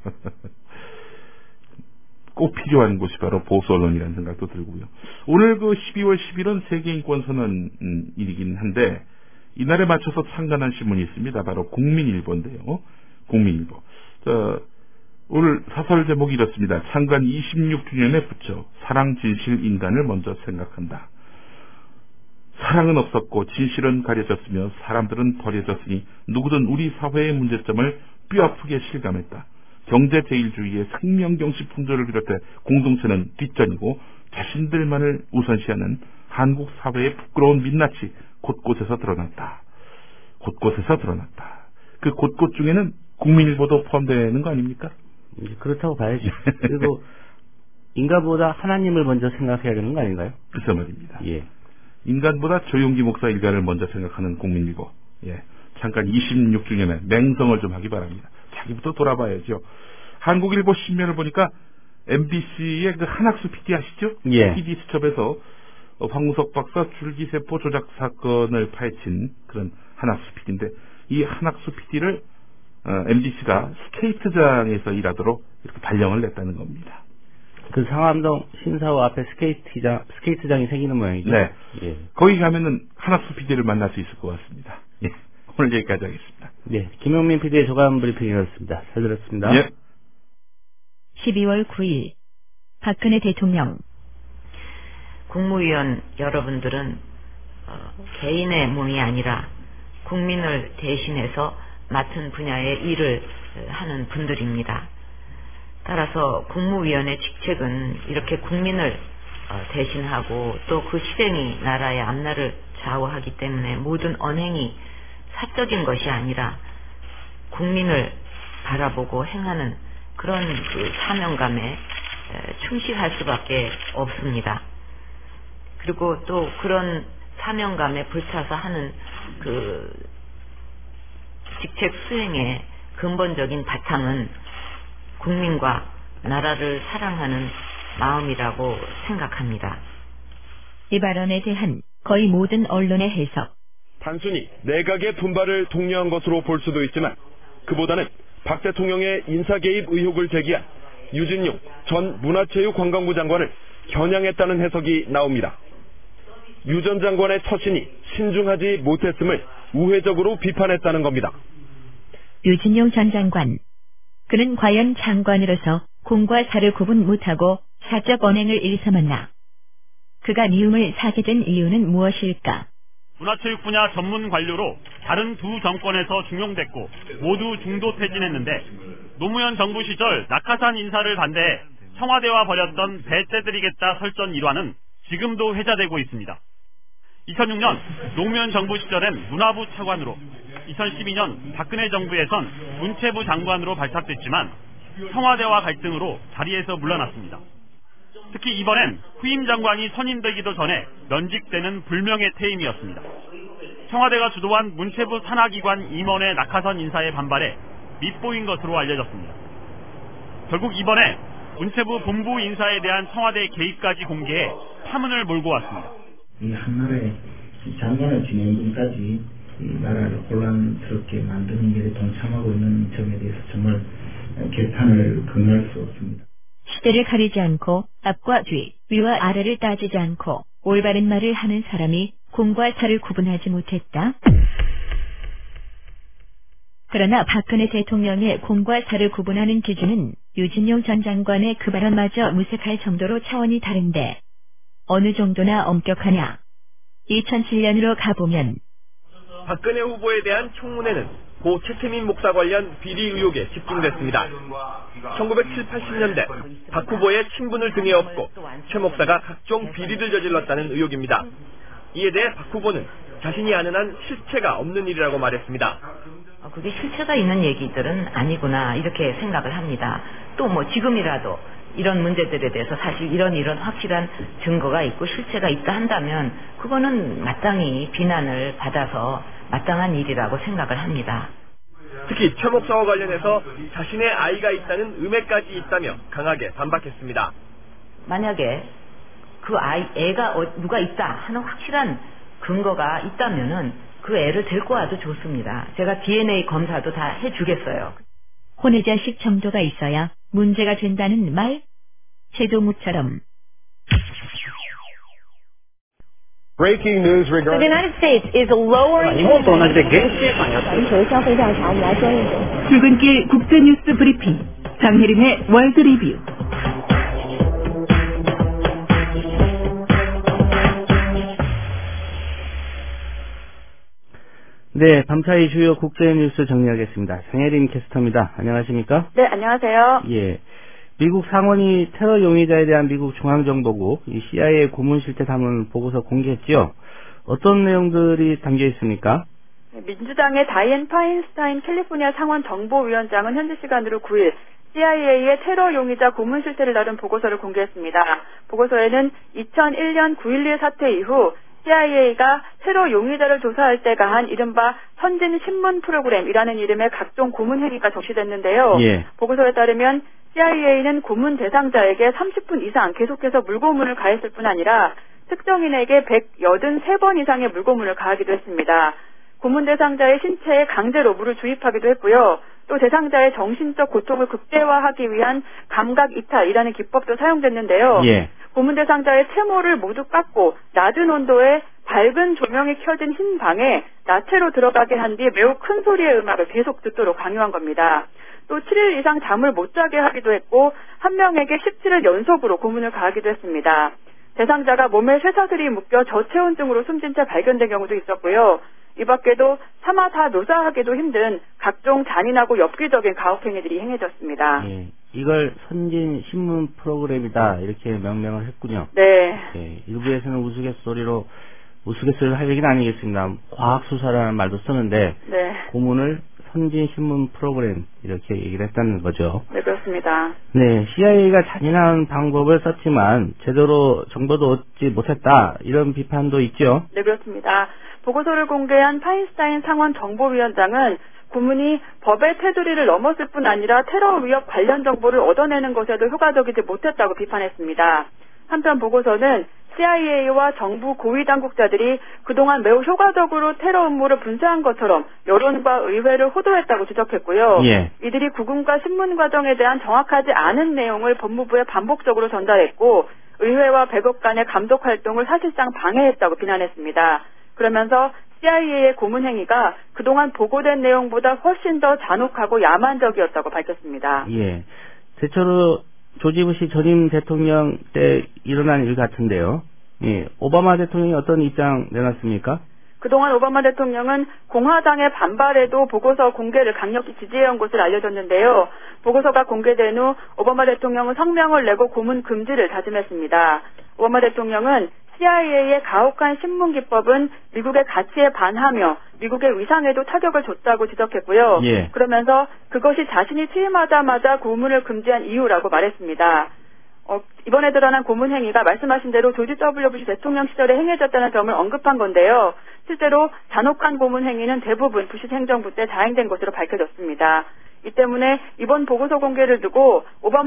꼭 필요한 곳이 바로 보수 언론이라는 생각도 들고요. 오늘 12월 10일은 세계인권선언일이긴 한데 이날에 맞춰서 창간한 신문이 있습니다. 바로 국민일보인데요. 국민일보. 오늘 사설 제목이 이렇습니다. 창간 26주년에 붙여 사랑, 진실, 인간을 먼저 생각한다. 사랑은 없었고 진실은 가려졌으며 사람들은 버려졌으니 누구든 우리 사회의 문제점을 뼈아프게 실감했다. 경제제일주의의 생명경시 풍조를 비롯해 공동체는 뒷전이고 자신들만을 우선시하는 한국 사회의 부끄러운 민낯이 곳곳에서 드러났다. 곳곳에서 드러났다. 그 곳곳 중에는 국민일보도 포함되는 거 아닙니까? 그렇다고 봐야죠. 그리고 인간보다 하나님을 먼저 생각해야 되는 거 아닌가요? 글쎄 말입니다. 예. 인간보다 조용기 목사 일가를 먼저 생각하는 국민일보. 예. 잠깐 26주년에 맹성을 좀 하기 바랍니다. 자기부터 돌아봐야죠. 한국일보 신면을 보니까 MBC의 한학수 PD 아시죠? 예. PD 수첩에서 황우석 박사 줄기세포 조작 사건을 파헤친 그런 한학수 PD인데 이 한학수 PD를 MBC가 스케이트장에서 일하도록 이렇게 발령을 냈다는 겁니다. 상암동 신사호 앞에 스케이트장이 생기는 모양이죠? 네. 예. 거기 가면은 한학수 PD를 만날 수 있을 것 같습니다. 예. 오늘 여기까지 하겠습니다. 네. 김용민 PD의 조간 브리핑이었습니다. 잘 들었습니다. 예. 12월 9일 박근혜 대통령 국무위원 여러분들은 개인의 몸이 아니라 국민을 대신해서 맡은 분야의 일을 하는 분들입니다. 따라서 국무위원의 직책은 이렇게 국민을 대신하고 또 그 실행이 나라의 앞날을 좌우하기 때문에 모든 언행이 사적인 것이 아니라 국민을 바라보고 행하는 그런 사명감에 충실할 수밖에 없습니다. 그리고 또 그런 사명감에 불타서 하는 직책 수행의 근본적인 바탕은 국민과 나라를 사랑하는 마음이라고 생각합니다. 이 발언에 대한 거의 모든 언론의 해석. 단순히 내각의 분발을 독려한 것으로 볼 수도 있지만 그보다는 박 대통령의 인사 개입 의혹을 제기한 유진용 전 문화체육관광부 장관을 겨냥했다는 해석이 나옵니다. 유 전 장관의 처신이 신중하지 못했음을 우회적으로 비판했다는 겁니다. 유진용 전 장관. 그는 과연 장관으로서 공과 사를 구분 못하고 사적 언행을 일삼았나? 그가 미움을 사게 된 이유는 무엇일까? 문화체육 분야 전문 관료로 다른 두 정권에서 중용됐고 모두 중도 퇴진했는데 노무현 정부 시절 낙하산 인사를 반대해 청와대와 벌였던 배째드리겠다 설전 일화는 지금도 회자되고 있습니다. 2006년 노무현 정부 시절엔 문화부 차관으로 2012년 박근혜 정부에선 문체부 장관으로 발탁됐지만 청와대와 갈등으로 자리에서 물러났습니다. 특히 이번엔 후임 장관이 선임되기도 전에 면직되는 불명예 퇴임이었습니다. 청와대가 주도한 문체부 산하기관 임원의 낙하산 인사에 반발해 밉보인 것으로 알려졌습니다. 결국 이번에 문체부 본부 인사에 대한 청와대 개입까지 공개해 파문을 몰고 왔습니다. 이 한나라의 장관을 지낸 분까지 이 나라를 혼란스럽게 만드는 일에 동참하고 있는 점에 대해서 정말 개탄을 금할 수 없습니다. 시대를 가리지 않고 앞과 뒤, 위와 아래를 따지지 않고 올바른 말을 하는 사람이 공과 사를 구분하지 못했다. 그러나 박근혜 대통령의 공과 사를 구분하는 기준은 유진용 전 장관의 그 발언마저 무색할 정도로 차원이 다른데 어느 정도나 엄격하냐? 2007년으로 가보면 박근혜 후보에 대한 청문회는 고 최태민 목사 관련 비리 의혹에 집중됐습니다. 1970~80년대 박 후보의 친분을 등에 업고 최 목사가 각종 비리를 저질렀다는 의혹입니다. 이에 대해 박 후보는 자신이 아는 한 실체가 없는 일이라고 말했습니다. 그게 실체가 있는 얘기들은 아니구나 이렇게 생각을 합니다. 또 뭐 지금이라도 이런 문제들에 대해서 사실 이런 확실한 증거가 있고 실체가 있다 한다면 그거는 마땅히 비난을 받아서 마땅한 일이라고 생각을 합니다. 특히 최 목사와 관련해서 자신의 아이가 있다는 음해까지 있다며 강하게 반박했습니다. 만약에 그 애가 누가 있다 하는 확실한 근거가 있다면은 그 애를 데리고 와도 좋습니다. 제가 DNA 검사도 다 해주겠어요. 혼외자식 정도가 있어야 문제가 된다는 말? 최동욱처럼. Breaking news regarding the United States is lowering. 출근길 국제뉴스 브리핑. 장혜림의 월드 리뷰. 네, 밤사이 주요 국제뉴스 정리하겠습니다. 장혜림 캐스터입니다. 안녕하십니까? 네, 안녕하세요. 예. 미국 상원이 테러 용의자에 대한 미국 중앙정보국 CIA 고문 실태 담은 보고서 공개했지요. 어떤 내용들이 담겨 있습니까? 민주당의 다이앤 파인스타인 캘리포니아 상원 정보위원장은 현지 시간으로 9일 CIA의 테러 용의자 고문 실태를 다룬 보고서를 공개했습니다. 보고서에는 2001년 9.11 사태 이후 CIA가 테러 용의자를 조사할 때 가한 이른바 선진 신문 프로그램이라는 이름의 각종 고문 행위가 적시됐는데요. 예. 보고서에 따르면 CIA는 고문 대상자에게 30분 이상 계속해서 물고문을 가했을 뿐 아니라 특정인에게 183번 이상의 물고문을 가하기도 했습니다. 고문 대상자의 신체에 강제로 물을 주입하기도 했고요. 또 대상자의 정신적 고통을 극대화하기 위한 감각 이탈이라는 기법도 사용됐는데요. 예. 고문 대상자의 채모를 모두 깎고 낮은 온도에 밝은 조명이 켜진 흰 방에 나체로 들어가게 한 뒤 매우 큰 소리의 음악을 계속 듣도록 강요한 겁니다. 또 7일 이상 잠을 못 자게 하기도 했고 한 명에게 17일 연속으로 고문을 가하기도 했습니다. 대상자가 몸에 쇠사슬이 묶여 저체온증으로 숨진 채 발견된 경우도 있었고요. 이 밖에도 차마 다 묘사하기도 힘든 각종 잔인하고 엽기적인 가혹행위들이 행해졌습니다. 예, 이걸 선진 신문 프로그램이다 이렇게 명명을 했군요. 네. 예, 일부에서는 우스갯소리를 할 얘기는 아니겠습니다. 과학수사라는 말도 쓰는데 네. 고문을 선진 신문 프로그램 이렇게 얘기를 했다는 거죠. 네, 그렇습니다. 네, CIA가 잔인한 방법을 썼지만 제대로 정보도 얻지 못했다 이런 비판도 있죠. 네, 그렇습니다. 보고서를 공개한 파인스타인 상원 정보위원장은 고문이 법의 테두리를 넘었을 뿐 아니라 테러 위협 관련 정보를 얻어내는 것에도 효과적이지 못했다고 비판했습니다. 한편 보고서는 CIA와 정부 고위 당국자들이 그동안 매우 효과적으로 테러 음모를 분쇄한 것처럼 여론과 의회를 호도했다고 지적했고요. 예. 이들이 구금과 신문 과정에 대한 정확하지 않은 내용을 법무부에 반복적으로 전달했고 의회와 백업 간의 감독 활동을 사실상 방해했다고 비난했습니다. 그러면서 CIA의 고문 행위가 그동안 보고된 내용보다 훨씬 더 잔혹하고 야만적이었다고 밝혔습니다. 예. 대체로 조지 부시 전임 대통령 때 일어난 일 같은데요. 예, 오바마 대통령이 어떤 입장 내놨습니까? 그동안 오바마 대통령은 공화당의 반발에도 보고서 공개를 강력히 지지해온 것을 알려졌는데요. 보고서가 공개된 후 오바마 대통령은 성명을 내고 고문 금지를 다짐했습니다. 오바마 대통령은 CIA의 가혹한 신문 기법은 미국의 가치에 반하며 미국의 위상에도 타격을 줬다고 지적했고요. 예. 그러면서 그것이 자신이 취임하자마자 고문을 금지한 이유라고 말했습니다. 이번에 드러난 고문 행위가 말씀하신 대로 조지 W. 부시 대통령 시절에 행해졌다는 점을 언급한 건데요. 실제로 잔혹한 고문 행위는 대부분 부시 행정부 때 자행된 것으로 밝혀졌습니다. 이 때문에 이번 보고서 공개를 두고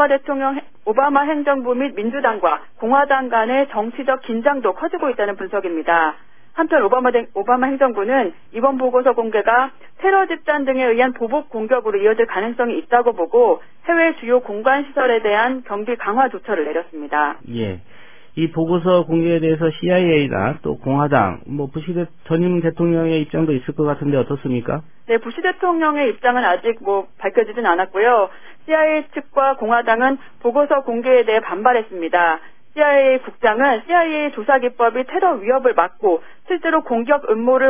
오바마 행정부 및 민주당과 공화당 간의 정치적 긴장도 커지고 있다는 분석입니다. 한편 오바마 행정부는 이번 보고서 공개가 테러 집단 등에 의한 보복 공격으로 이어질 가능성이 있다고 보고 해외 주요 공관 시설에 대한 경비 강화 조처를 내렸습니다. 예. 이 보고서 공개에 대해서 CIA나 또 공화당, 부시 전임 대통령의 입장도 있을 것 같은데 어떻습니까? 네, 부시 대통령의 입장은 아직 밝혀지진 않았고요. CIA 측과 공화당은 보고서 공개에 대해 반발했습니다. CIA 국장은 CIA 조사 기법이 테러 위협을 막고 실제로 공격 음모를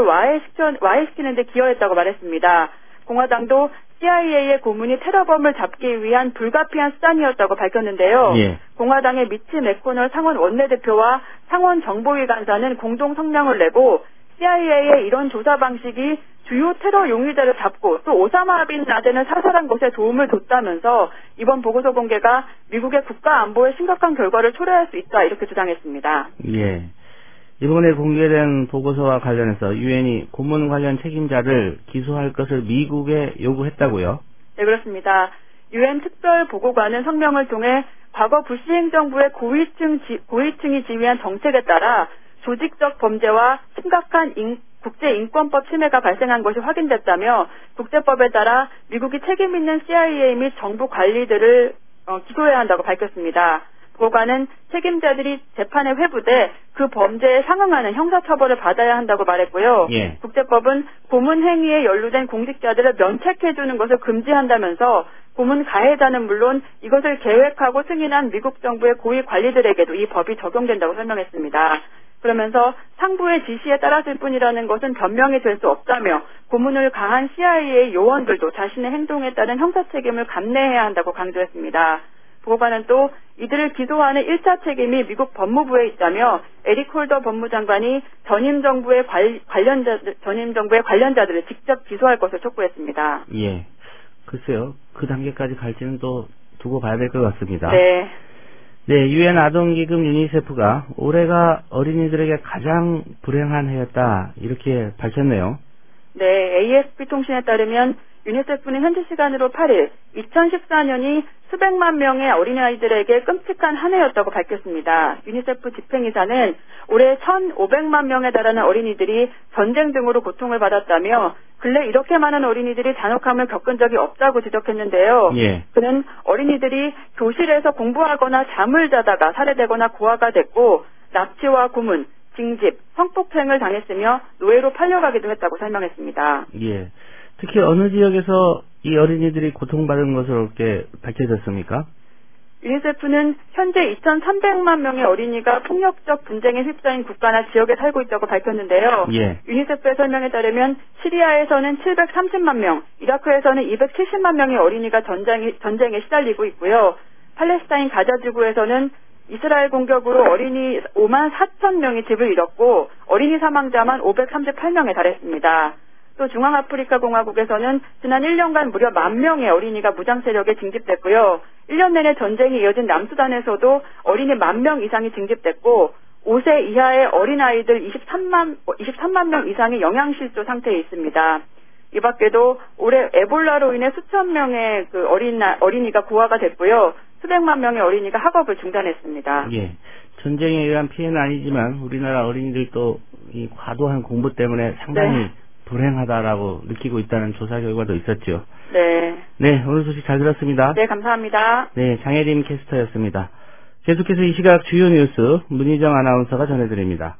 와해시키는 데 기여했다고 말했습니다. 공화당도 CIA의 고문이 테러범을 잡기 위한 불가피한 수단이었다고 밝혔는데요. 예. 공화당의 미치 맥코널 상원 원내대표와 상원 정보위 간사는 공동 성명을 내고 CIA의 이런 조사 방식이 주요 테러 용의자를 잡고 또 오사마 빈 라덴을 사살한 것에 도움을 줬다면서 이번 보고서 공개가 미국의 국가 안보에 심각한 결과를 초래할 수 있다 이렇게 주장했습니다. 예. 이번에 공개된 보고서와 관련해서 유엔이 고문 관련 책임자를 기소할 것을 미국에 요구했다고요? 네, 그렇습니다. 유엔 특별보고관은 성명을 통해 과거 부시 행정부의 고위층이 지휘한 정책에 따라 조직적 범죄와 심각한 국제인권법 침해가 발생한 것이 확인됐다며 국제법에 따라 미국이 책임 있는 CIA 및 정부 관리들을 기소해야 한다고 밝혔습니다. 보고관은 책임자들이 재판에 회부돼 그 범죄에 상응하는 형사처벌을 받아야 한다고 말했고요. 예. 국제법은 고문 행위에 연루된 공직자들을 면책해주는 것을 금지한다면서 고문 가해자는 물론 이것을 계획하고 승인한 미국 정부의 고위 관리들에게도 이 법이 적용된다고 설명했습니다. 그러면서 상부의 지시에 따랐을 뿐이라는 것은 변명이 될 수 없다며 고문을 가한 CIA 요원들도 자신의 행동에 따른 형사 책임을 감내해야 한다고 강조했습니다. 보고관은 또 이들을 기소하는 1차 책임이 미국 법무부에 있다며 에릭 홀더 법무장관이 전임 정부의 관련자들을 직접 기소할 것을 촉구했습니다. 예. 글쎄요. 그 단계까지 갈지는 또 두고 봐야 될 것 같습니다. 네. 네, 유엔 아동기금 유니세프가 올해가 어린이들에게 가장 불행한 해였다 이렇게 밝혔네요. 네, AFP 통신에 따르면 유니세프는 현지 시간으로 8일 2014년이 수백만 명의 어린아이들에게 끔찍한 한 해였다고 밝혔습니다. 유니세프 집행이사는 올해 1,500만 명에 달하는 어린이들이 전쟁 등으로 고통을 받았다며 근래 이렇게 많은 어린이들이 잔혹함을 겪은 적이 없다고 지적했는데요. 예. 그는 어린이들이 교실에서 공부하거나 잠을 자다가 살해되거나 고아가 됐고 납치와 고문, 징집, 성폭행을 당했으며 노예로 팔려가기도 했다고 설명했습니다. 예. 특히 어느 지역에서 이 어린이들이 고통받은 것으로 이렇게 밝혀졌습니까? 유니세프는 현재 2,300만 명의 어린이가 폭력적 분쟁에 휩싸인 국가나 지역에 살고 있다고 밝혔는데요. 예. 유니세프의 설명에 따르면 시리아에서는 730만 명, 이라크에서는 270만 명의 어린이가 전쟁에 시달리고 있고요. 팔레스타인 가자 지구에서는 이스라엘 공격으로 어린이 5만 4천 명이 집을 잃었고 어린이 사망자만 538명에 달했습니다. 또 중앙아프리카 공화국에서는 지난 1년간 무려 10,000명의 어린이가 무장 세력에 징집됐고요. 1년 내내 전쟁이 이어진 남수단에서도 어린이 10,000명 이상이 징집됐고 5세 이하의 어린아이들 23만 명 이상이 영양실조 상태에 있습니다. 이 밖에도 올해 에볼라로 인해 수천 명의 어린이가 고아가 됐고요. 수백만 명의 어린이가 학업을 중단했습니다. 예. 전쟁에 의한 피해는 아니지만 우리나라 어린이들도 이 과도한 공부 때문에 상당히 불행하다라고 느끼고 있다는 조사 결과도 있었죠. 네. 네, 오늘 소식 잘 들었습니다. 네, 감사합니다. 네, 장혜림 캐스터였습니다. 계속해서 이 시각 주요 뉴스 문희정 아나운서가 전해드립니다.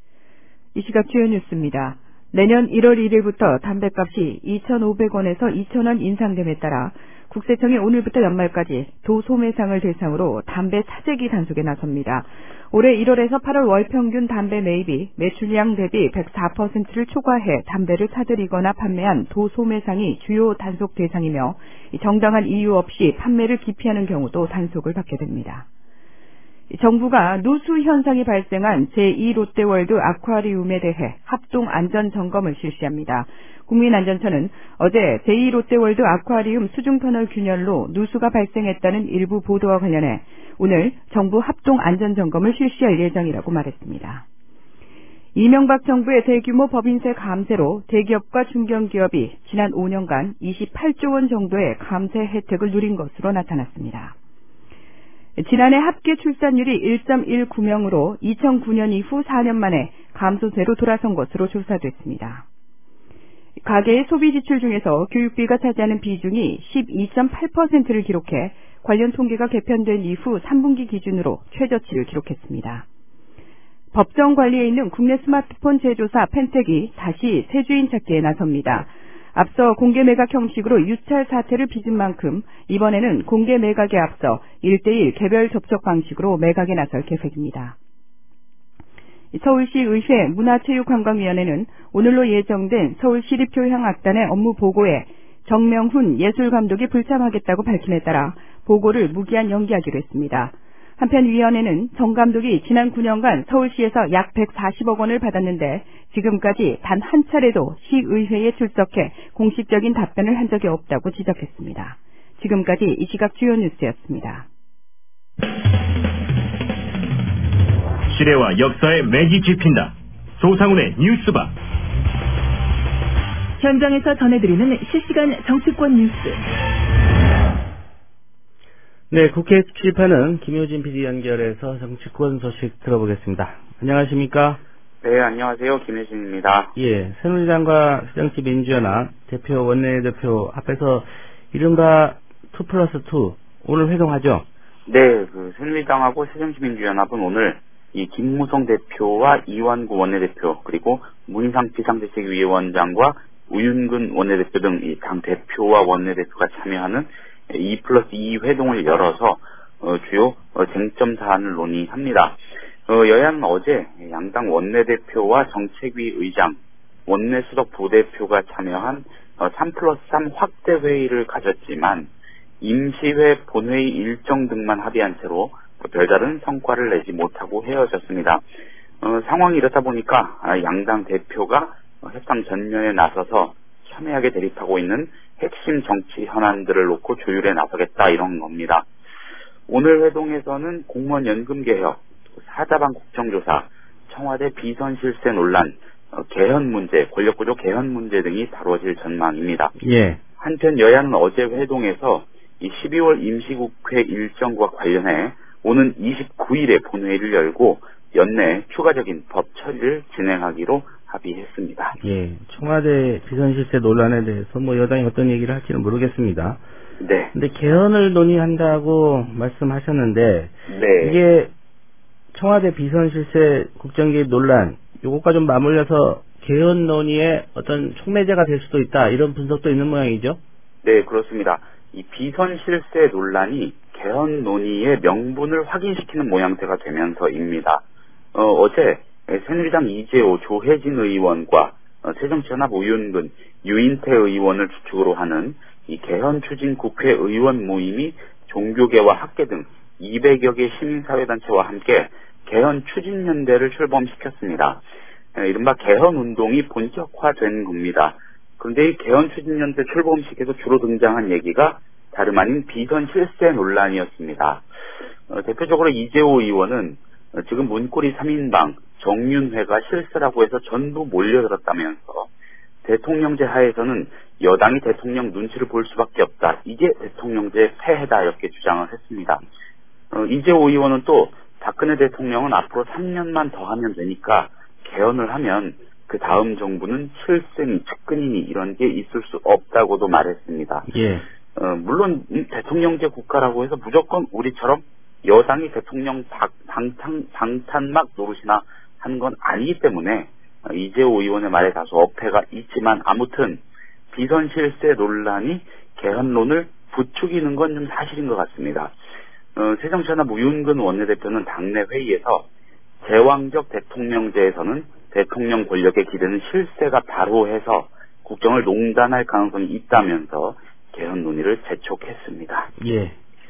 이 시각 주요 뉴스입니다. 내년 1월 1일부터 담뱃값이 2,500원에서 2,000원 인상됨에 따라 국세청이 오늘부터 연말까지 도소매상을 대상으로 담배 사재기 단속에 나섭니다. 올해 1월에서 8월 월 평균 담배 매입이 매출량 대비 104%를 초과해 담배를 사들이거나 판매한 도소매상이 주요 단속 대상이며 정당한 이유 없이 판매를 기피하는 경우도 단속을 받게 됩니다. 정부가 누수 현상이 발생한 제2 롯데월드 아쿠아리움에 대해 합동 안전점검을 실시합니다. 국민안전처는 어제 제2 롯데월드 아쿠아리움 수중터널 균열로 누수가 발생했다는 일부 보도와 관련해 오늘 정부 합동 안전점검을 실시할 예정이라고 말했습니다. 이명박 정부의 대규모 법인세 감세로 대기업과 중견기업이 지난 5년간 28조 원 정도의 감세 혜택을 누린 것으로 나타났습니다. 지난해 합계 출산율이 1.19명으로 2009년 이후 4년 만에 감소세로 돌아선 것으로 조사됐습니다. 가계의 소비 지출 중에서 교육비가 차지하는 비중이 12.8%를 기록해 관련 통계가 개편된 이후 3분기 기준으로 최저치를 기록했습니다. 법정 관리에 있는 국내 스마트폰 제조사 펜텍이 다시 새 주인 찾기에 나섭니다. 앞서 공개 매각 형식으로 유찰 사태를 빚은 만큼 이번에는 공개 매각에 앞서 1:1 개별 접촉 방식으로 매각에 나설 계획입니다. 서울시 의회 문화체육관광위원회는 오늘로 예정된 서울시립교향악단의 업무 보고에 정명훈 예술감독이 불참하겠다고 밝힘에 따라 보고를 무기한 연기하기로 했습니다. 한편 위원회는 정 감독이 지난 9년간 서울시에서 약 140억 원을 받았는데 지금까지 단 한 차례도 시의회에 출석해 공식적인 답변을 한 적이 없다고 지적했습니다. 지금까지 이 시각 주요 뉴스였습니다. 시대와 역사의 맥이 짚힌다. 소상훈의 뉴스바. 현장에서 전해드리는 실시간 정치권 뉴스. 네, 국회 출입하는 김효진 PD 연결해서 정치권 소식 들어보겠습니다. 안녕하십니까? 네, 안녕하세요. 김효진입니다. 예, 새누리당과 새정치민주연합 대표, 원내대표 앞에서 이른바 2+2 오늘 회동하죠? 네, 새누리당하고 새정치민주연합은 오늘 이 김무성 대표와 이완구 원내대표 그리고 문희상 비상대책위원장과 우윤근 원내대표 등 이 당 대표와 원내대표가 참여하는 2+2 회동을 열어서 주요 쟁점 사안을 논의합니다. 여야는 어제 양당 원내대표와 정책위 의장, 원내수석 부대표가 참여한 3+3 확대 회의를 가졌지만 임시회 본회의 일정 등만 합의한 채로 별다른 성과를 내지 못하고 헤어졌습니다. 상황이 이렇다 보니까 양당 대표가 협상 전면에 나서서 첨예하게 대립하고 있는 핵심 정치 현안들을 놓고 조율에 나서겠다 이런 겁니다. 오늘 회동에서는 공무원 연금 개혁, 사자방 국정조사, 청와대 비선 실세 논란, 개헌 문제, 권력구조 개헌 문제 등이 다뤄질 전망입니다. 예. 한편 여야는 어제 회동에서 이 12월 임시국회 일정과 관련해 오는 29일에 본회의를 열고 연내 추가적인 법 처리를 진행하기로 합의했습니다. 예, 청와대 비선실세 논란에 대해서 여당이 어떤 얘기를 할지는 모르겠습니다. 네. 근데 개헌을 논의한다고 말씀하셨는데 네. 이게 청와대 비선실세 국정개입 논란 요것과 좀 맞물려서 개헌 논의의 어떤 촉매제가 될 수도 있다 이런 분석도 있는 모양이죠? 네, 그렇습니다. 이 비선실세 논란이 개헌 논의의 명분을 확인시키는 모양새가 되면서입니다. 어제 새누리당 이재호, 조혜진 의원과 새정치연합 우윤근, 유인태 의원을 주축으로 하는 이 개헌 추진 국회의원 모임이 종교계와 학계 등 200여 개 시민사회단체와 함께 개헌 추진연대를 출범시켰습니다. 이른바 개헌 운동이 본격화된 겁니다. 그런데 이 개헌 추진연대 출범식에서 주로 등장한 얘기가 다름 아닌 비선 실세 논란이었습니다. 대표적으로 이재호 의원은 지금 문고리 3인방 정윤회가 실세라고 해서 전부 몰려들었다면서 대통령제 하에서는 여당이 대통령 눈치를 볼 수밖에 없다. 이게 대통령제의 폐해다 이렇게 주장을 했습니다. 이재호 의원은 또 박근혜 대통령은 앞으로 3년만 더 하면 되니까 개헌을 하면 그 다음 정부는 실세니 측근이니 이런 게 있을 수 없다고도 말했습니다. 예. 물론 대통령제 국가라고 해서 무조건 우리처럼 여당이 대통령 방탄막 노릇이나 하는 건 아니기 때문에 이재호 의원의 말에 다소 어폐가 있지만 아무튼 비선실세 논란이 개헌론을 부추기는 건 좀 사실인 것 같습니다. 새정치연합 우윤근 원내대표는 당내 회의에서 제왕적 대통령제에서는 대통령 권력에 기대는 실세가 바로해서 국정을 농단할 가능성이 있다면서 개헌 논의를 재촉했습니다. 예.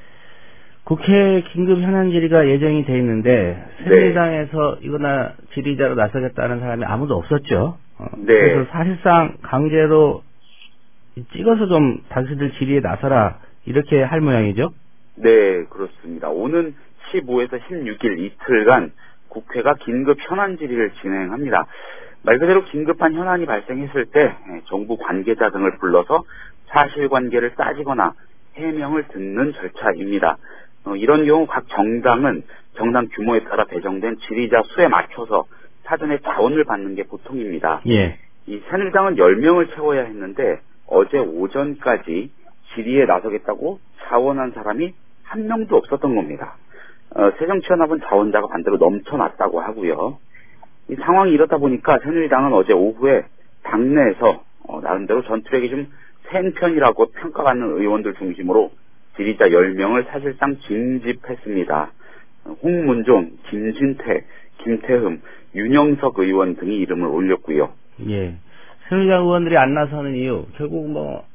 국회 긴급 현안 질의가 예정이 돼 있는데 새누리당에서 이거나 질의자로 나서겠다는 사람이 아무도 없었죠. 네. 그래서 사실상 강제로 찍어서 좀 당신들 질의에 나서라 이렇게 할 모양이죠. 네, 그렇습니다. 오는 15에서 16일 이틀간 국회가 긴급 현안 질의를 진행합니다. 말 그대로 긴급한 현안이 발생했을 때 정부 관계자 등을 불러서 사실관계를 따지거나 해명을 듣는 절차입니다. 이런 경우 각 정당은 정당 규모에 따라 배정된 질의자 수에 맞춰서 사전에 자원을 받는 게 보통입니다. 예. 이 새누리당은 10명을 채워야 했는데 어제 오전까지 질의에 나서겠다고 자원한 사람이 한 명도 없었던 겁니다. 새정치연합은 자원자가 반대로 넘쳐났다고 하고요. 이 상황이 이렇다 보니까 새누리당은 어제 오후에 당내에서 나름대로 전투력이 좀 센 편이라고 평가받는 의원들 중심으로 질의자 10명을 사실상 징집했습니다. 홍문종, 김진태, 김태흠, 윤영석 의원 등이 이름을 올렸고요. 예. 새누리당 의원들이 안 나서는 이유, 결국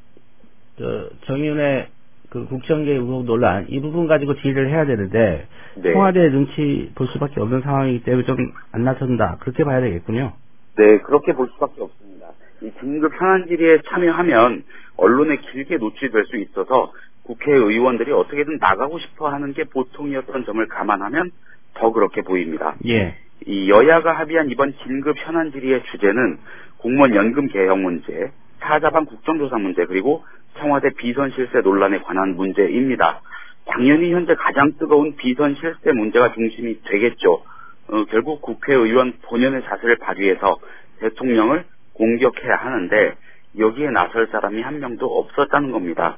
정윤의 그 국정계 의혹 논란, 이 부분 가지고 질의를 해야 되는데, 네. 청와대 눈치 볼 수밖에 없는 상황이기 때문에 좀 안 나선다. 그렇게 봐야 되겠군요. 네, 그렇게 볼 수밖에 없습니다. 이 긴급 현안 질의에 참여하면 언론에 길게 노출될 수 있어서 국회의원들이 어떻게든 나가고 싶어 하는 게 보통이었던 점을 감안하면 더 그렇게 보입니다. 예. 이 여야가 합의한 이번 긴급 현안 질의의 주제는 공무원 연금 개혁 문제, 사자방 국정조사 문제, 그리고 청와대 비선 실세 논란에 관한 문제입니다. 당연히 현재 가장 뜨거운 비선 실세 문제가 중심이 되겠죠. 결국 국회의원 본연의 자세를 발휘해서 대통령을 공격해야 하는데 여기에 나설 사람이 한 명도 없었다는 겁니다.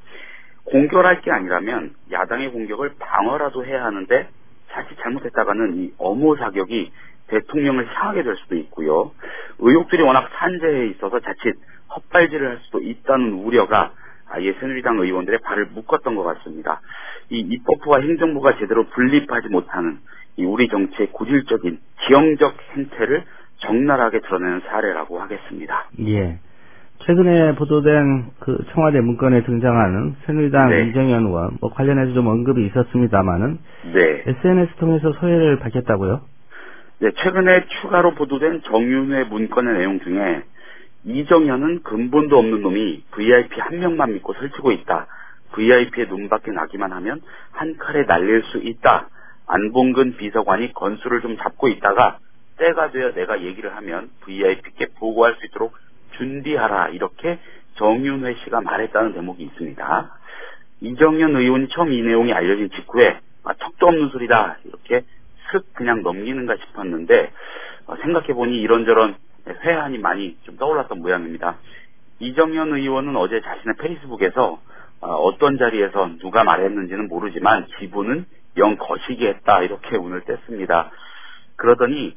공격할 게 아니라면 야당의 공격을 방어라도 해야 하는데 자칫 잘못했다가는 이 엄호 사격이 대통령을 향하게 될 수도 있고요. 의혹들이 워낙 산재해 있어서 자칫 헛발질을 할 수도 있다는 우려가 아예 새누리당 의원들의 발을 묶었던 것 같습니다. 이 입법부와 행정부가 제대로 분립하지 못하는 이 우리 정치의 고질적인 지형적 행태를 적나라하게 드러내는 사례라고 하겠습니다. 예. 최근에 보도된 그 청와대 문건에 등장하는 새누리당 네. 이정현 의원, 관련해서 좀 언급이 있었습니다만은, 네. SNS 통해서 소회를 밝혔다고요? 네, 최근에 추가로 보도된 정윤회 문건의 내용 중에 이정현은 근본도 없는 놈이 VIP 한 명만 믿고 설치고 있다. VIP의 눈밖에 나기만 하면 한 칼에 날릴 수 있다. 안봉근 비서관이 건수를 좀 잡고 있다가 때가 되어 내가 얘기를 하면 VIP께 보고할 수 있도록 준비하라. 이렇게 정윤회 씨가 말했다는 대목이 있습니다. 이정현 의원이 처음 이 내용이 알려진 직후에 턱도 없는 소리다. 이렇게 슥 그냥 넘기는가 싶었는데 생각해보니 이런저런 회한이 많이 좀 떠올랐던 모양입니다. 이정현 의원은 어제 자신의 페이스북에서 어떤 자리에서 누가 말했는지는 모르지만 기분은 영 거시기 했다. 이렇게 운을 뗐습니다. 그러더니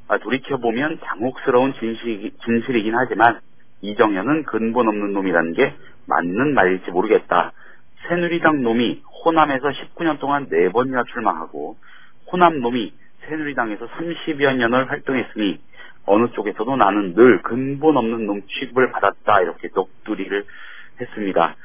돌이켜보면 당혹스러운 진실이긴 하지만 이정현은 근본 없는 놈이라는 게 맞는 말일지 모르겠다. 새누리당 놈이 호남에서 19년 동안 4번이나 출마하고 호남 놈이 새누리당에서 30여 년을 활동했으니 어느 쪽에서도 나는 늘 근본 없는 놈 취급을 받았다. 이렇게 넋두리를 했습니다.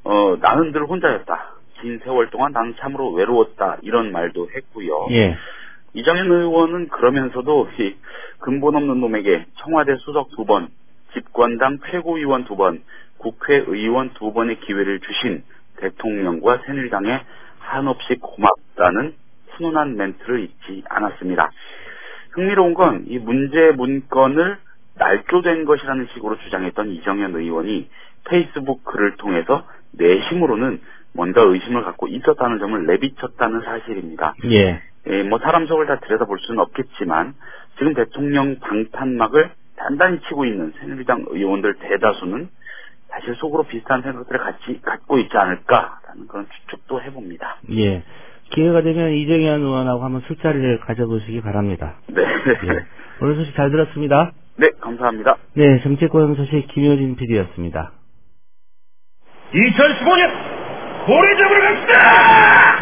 나는 늘 혼자였다. 긴 세월 동안 나는 참으로 외로웠다. 이런 말도 했고요. 예. 이정현 의원은 그러면서도 이 근본 없는 놈에게 청와대 수석 2번, 집권당 최고위원 2번, 국회의원 2번의 기회를 주신 대통령과 새누리당에 한없이 고맙다는 훈훈한 멘트를 잊지 않았습니다. 흥미로운 건 이 문제 문건을 날조된 것이라는 식으로 주장했던 이정현 의원이 페이스북 글을 통해서 내심으로는 뭔가 의심을 갖고 있었다는 점을 내비쳤다는 사실입니다. 예. 사람 속을 다 들여다볼 수는 없겠지만 지금 대통령 방탄막을 단단히 치고 있는 새누리당 의원들 대다수는 사실 속으로 비슷한 생각들을 갖고 있지 않을까라는 그런 추측도 해봅니다. 예. 기회가 되면 이정현 의원하고 한번 술자리를 가져보시기 바랍니다. 네. 예. 오늘 소식 잘 들었습니다. 네, 감사합니다. 네, 정치고영 소식 김효진 PD였습니다. 2015년 고래 잡으러 갑시다!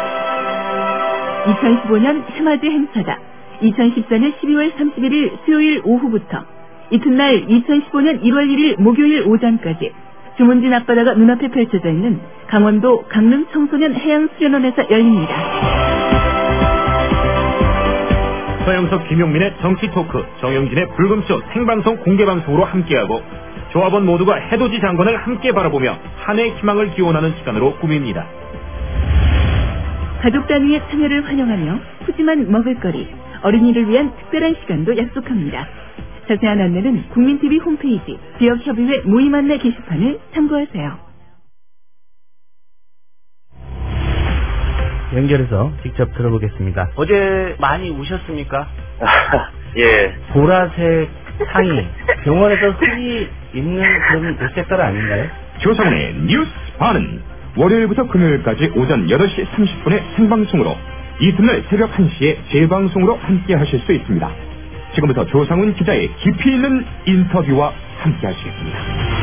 2015년 스마드 행사다. 2014년 12월 31일 수요일 오후부터 이튿날 2015년 1월 1일 목요일 오전까지 주문진 앞바다가 눈앞에 펼쳐져 있는 강원도 강릉 청소년 해양수련원에서 열립니다. 서영석, 김용민의 정치 토크, 정영진의 불금쇼 생방송 공개방송으로 함께하고 조합원 모두가 해돋이 장관을 함께 바라보며 한 해의 희망을 기원하는 시간으로 꾸밉니다. 가족 단위의 참여를 환영하며 푸짐한 먹을거리, 어린이를 위한 특별한 시간도 약속합니다. 자세한 안내는 국민TV 홈페이지 지역협의회 모임 안내 게시판을 참고하세요. 연결해서 직접 들어보겠습니다. 어제 많이 우셨습니까? 예. 보라색 상의, 병원에서 흔히 입는 그런 옷 색깔 아닌가요? 조성훈의 뉴스 반은 월요일부터 금요일까지 오전 8시 30분에 생방송으로 이튿날 새벽 1시에 재방송으로 함께 하실 수 있습니다. 지금부터 조상훈 기자의 깊이 있는 인터뷰와 함께 하시겠습니다.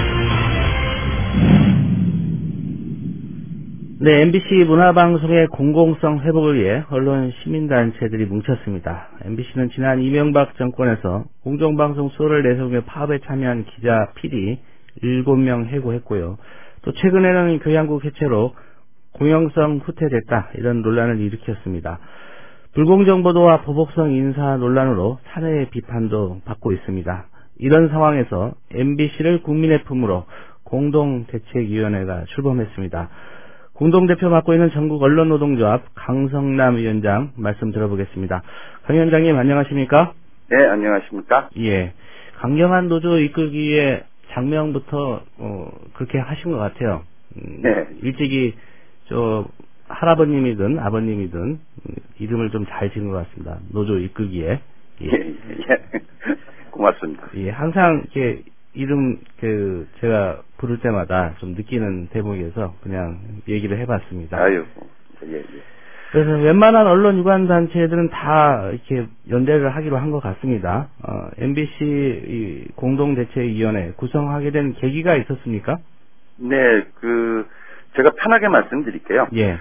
네, MBC 문화방송의 공공성 회복을 위해 언론 시민단체들이 뭉쳤습니다. MBC는 지난 이명박 정권에서 공정방송 수호를 내세우며 파업에 참여한 기자, PD 7명 해고했고요. 또 최근에는 교양국 해체로 공영성 후퇴됐다, 이런 논란을 일으켰습니다. 불공정보도와 보복성 인사 논란으로 사내의 비판도 받고 있습니다. 이런 상황에서 MBC를 국민의 품으로 공동대책위원회가 출범했습니다. 공동대표 맡고 있는 전국 언론노동조합 강성남 위원장 말씀 들어보겠습니다. 강 위원장님 안녕하십니까? 네, 안녕하십니까? 예, 강경한 노조 이끌기 위해 장명부터 그렇게 하신 것 같아요. 네. 일찍이 할아버님이든 아버님이든 이름을 좀 잘 지은 것 같습니다. 노조 이끌기에. 예. 고맙습니다. 예, 항상 이렇게 이름 제가 부를 때마다 좀 느끼는 대목이어서 그냥 얘기를 해봤습니다. 아유, 예. 그래서 웬만한 언론 유관 단체들은 다 이렇게 연대를 하기로 한 것 같습니다. MBC 공동대책위원회 구성하게 된 계기가 있었습니까? 네, 제가 편하게 말씀드릴게요. 예.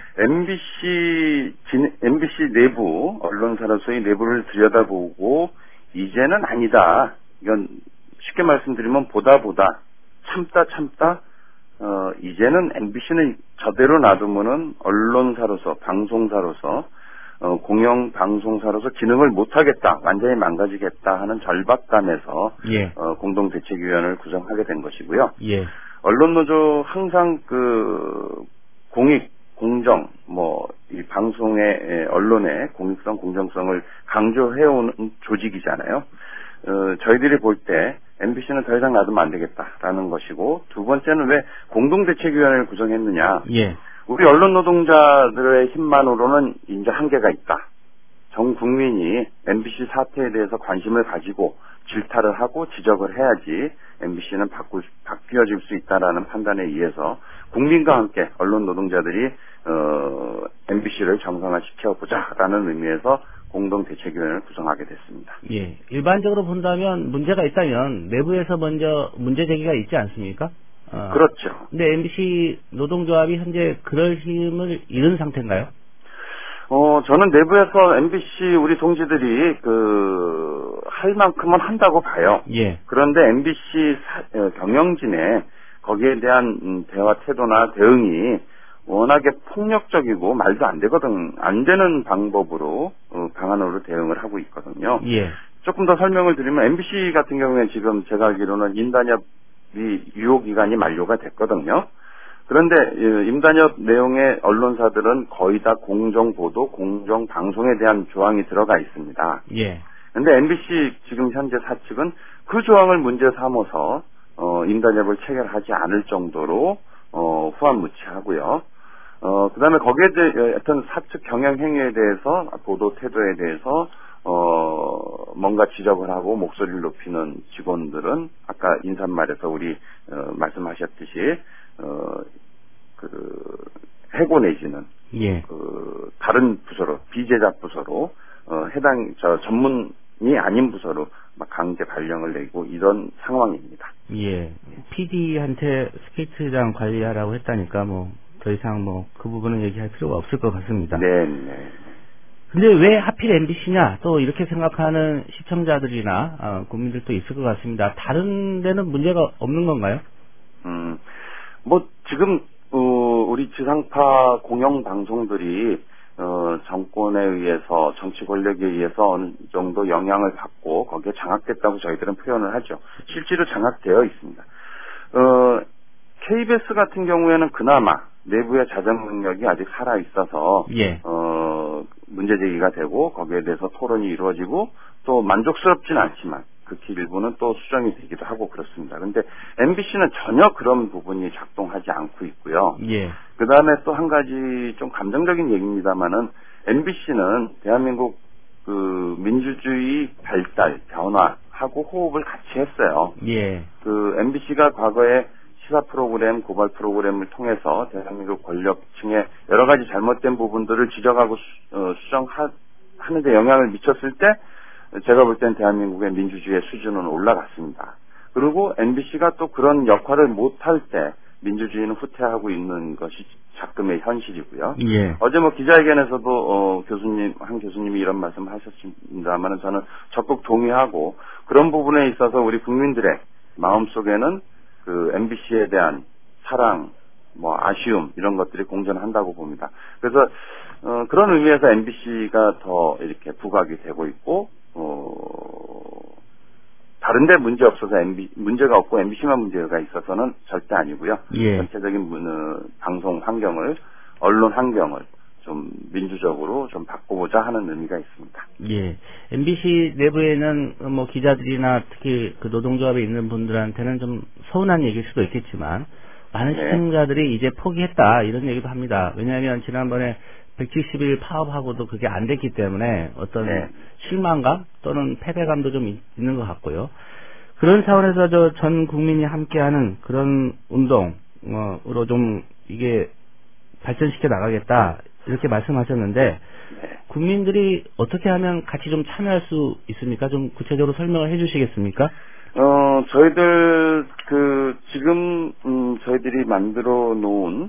MBC 내부, 언론사로서의 내부를 들여다보고, 이제는 아니다. 이건 쉽게 말씀드리면 보다 참다, 이제는 MBC는 저대로 놔두면은 언론사로서, 방송사로서, 공영방송사로서 기능을 못하겠다, 완전히 망가지겠다 하는 절박감에서, 예. 공동대책위원회를 구성하게 된 것이고요. 예. 언론노조 항상 공익, 공정, 이 방송의, 언론의 공익성, 공정성을 강조해오는 조직이잖아요. 저희들이 볼 때 MBC는 더 이상 놔두면 안 되겠다라는 것이고, 두 번째는 왜 공동대책위원회를 구성했느냐. 예. 우리 언론 노동자들의 힘만으로는 이제 한계가 있다. 전 국민이 MBC 사태에 대해서 관심을 가지고 질타를 하고 지적을 해야지 MBC는 바뀌어질 수 있다라는 판단에 의해서 국민과 함께 언론 노동자들이 MBC를 정상화시켜보자라는 의미에서 공동대책위원회를 구성하게 됐습니다. 예, 일반적으로 본다면 문제가 있다면 내부에서 먼저 문제 제기가 있지 않습니까? 그렇죠. 근데 MBC 노동조합이 현재 그럴 힘을 잃은 상태인가요? 저는 내부에서 MBC 우리 동지들이 할 만큼은 한다고 봐요. 예. 그런데 MBC 경영진의 거기에 대한 대화 태도나 대응이 워낙에 폭력적이고 말도 안 되는 방법으로 방안으로 대응을 하고 있거든요. 예. 조금 더 설명을 드리면 MBC 같은 경우에 지금 제가 알기로는 임단협이 유효기간이 만료가 됐거든요. 그런데 임단협 내용의 언론사들은 거의 다 공정보도, 공정방송에 대한 조항이 들어가 있습니다. 예. 근데 MBC 지금 현재 사측은 그 조항을 문제 삼아서 임단협을 체결하지 않을 정도로 후한무치하고요. 그다음에 거기에 대해 어떤 사측 경영 행위에 대해서, 보도 태도에 대해서 뭔가 지적을 하고 목소리를 높이는 직원들은 아까 인사말에서 우리 말씀하셨듯이 해고 내지는 예. 다른 부서로, 비제작 부서로 전문이 아닌 부서로 막 강제 발령을 내고 이런 상황입니다. 예. PD한테 스케이트장 관리하라고 했다니까 더 이상 뭐 그 부분은 얘기할 필요가 없을 것 같습니다. 네. 근데 왜 하필 MBC냐 또 이렇게 생각하는 시청자들이나 국민들도 있을 것 같습니다. 다른 데는 문제가 없는 건가요? 뭐 지금 우리 지상파 공영 방송들이 정권에 의해서 정치 권력에 의해서 어느 정도 영향을 받고 거기에 장악됐다고 저희들은 표현을 하죠. 실제로 장악되어 있습니다. KBS 같은 경우에는 그나마 내부의 자정 능력이 아직 살아 있어서 문제 제기가 되고 거기에 대해서 토론이 이루어지고 또 만족스럽지는 않지만 극히 일부는 또 수정이 되기도 하고 그렇습니다. 그런데 MBC는 전혀 그런 부분이 작동하지 않고 있고요. 그 다음에 또 한 가지 좀 감정적인 얘기입니다만은 MBC는 대한민국 그 민주주의 발달, 변화하고 호흡을 같이 했어요. 그 MBC가 과거에 시사 프로그램, 고발 프로그램을 통해서 대한민국 권력층의 여러 가지 잘못된 부분들을 지적하고 수정하는 데 영향을 미쳤을 때 제가 볼 땐 대한민국의 민주주의의 수준은 올라갔습니다. 그리고 MBC가 또 그런 역할을 못할 때 민주주의는 후퇴하고 있는 것이 작금의 현실이고요. 어제 뭐 기자회견에서도 한 교수님이 이런 말씀 하셨습니다만 저는 적극 동의하고 그런 부분에 있어서 우리 국민들의 마음속에는 그 MBC에 대한 사랑, 뭐 아쉬움 이런 것들이 공존한다고 봅니다. 그래서 그런 의미에서 MBC가 더 이렇게 부각이 되고 있고 다른데 문제 없어서 문제가 없고 MBC만 문제가 있어서는 절대 아니고요. 전체적인 방송 환경을, 언론 환경을 좀 민주적으로 좀 바꿔보자 하는 의미가 있습니다. MBC 내부에는 뭐 기자들이나 특히 그 노동조합에 있는 분들한테는 좀 서운한 얘기일 수도 있겠지만 많은 시청자들이 이제 포기했다 이런 얘기도 합니다. 왜냐하면 지난번에 170일 파업하고도 그게 안 됐기 때문에 어떤 실망감 또는 패배감도 좀 있는 것 같고요. 그런 차원에서 전 국민이 함께하는 그런 운동으로 좀 이게 발전시켜 나가겠다 이렇게 말씀하셨는데 국민들이 어떻게 하면 같이 좀 참여할 수 있습니까? 좀 구체적으로 설명을 해주시겠습니까? 저희들 지금 저희들이 만들어 놓은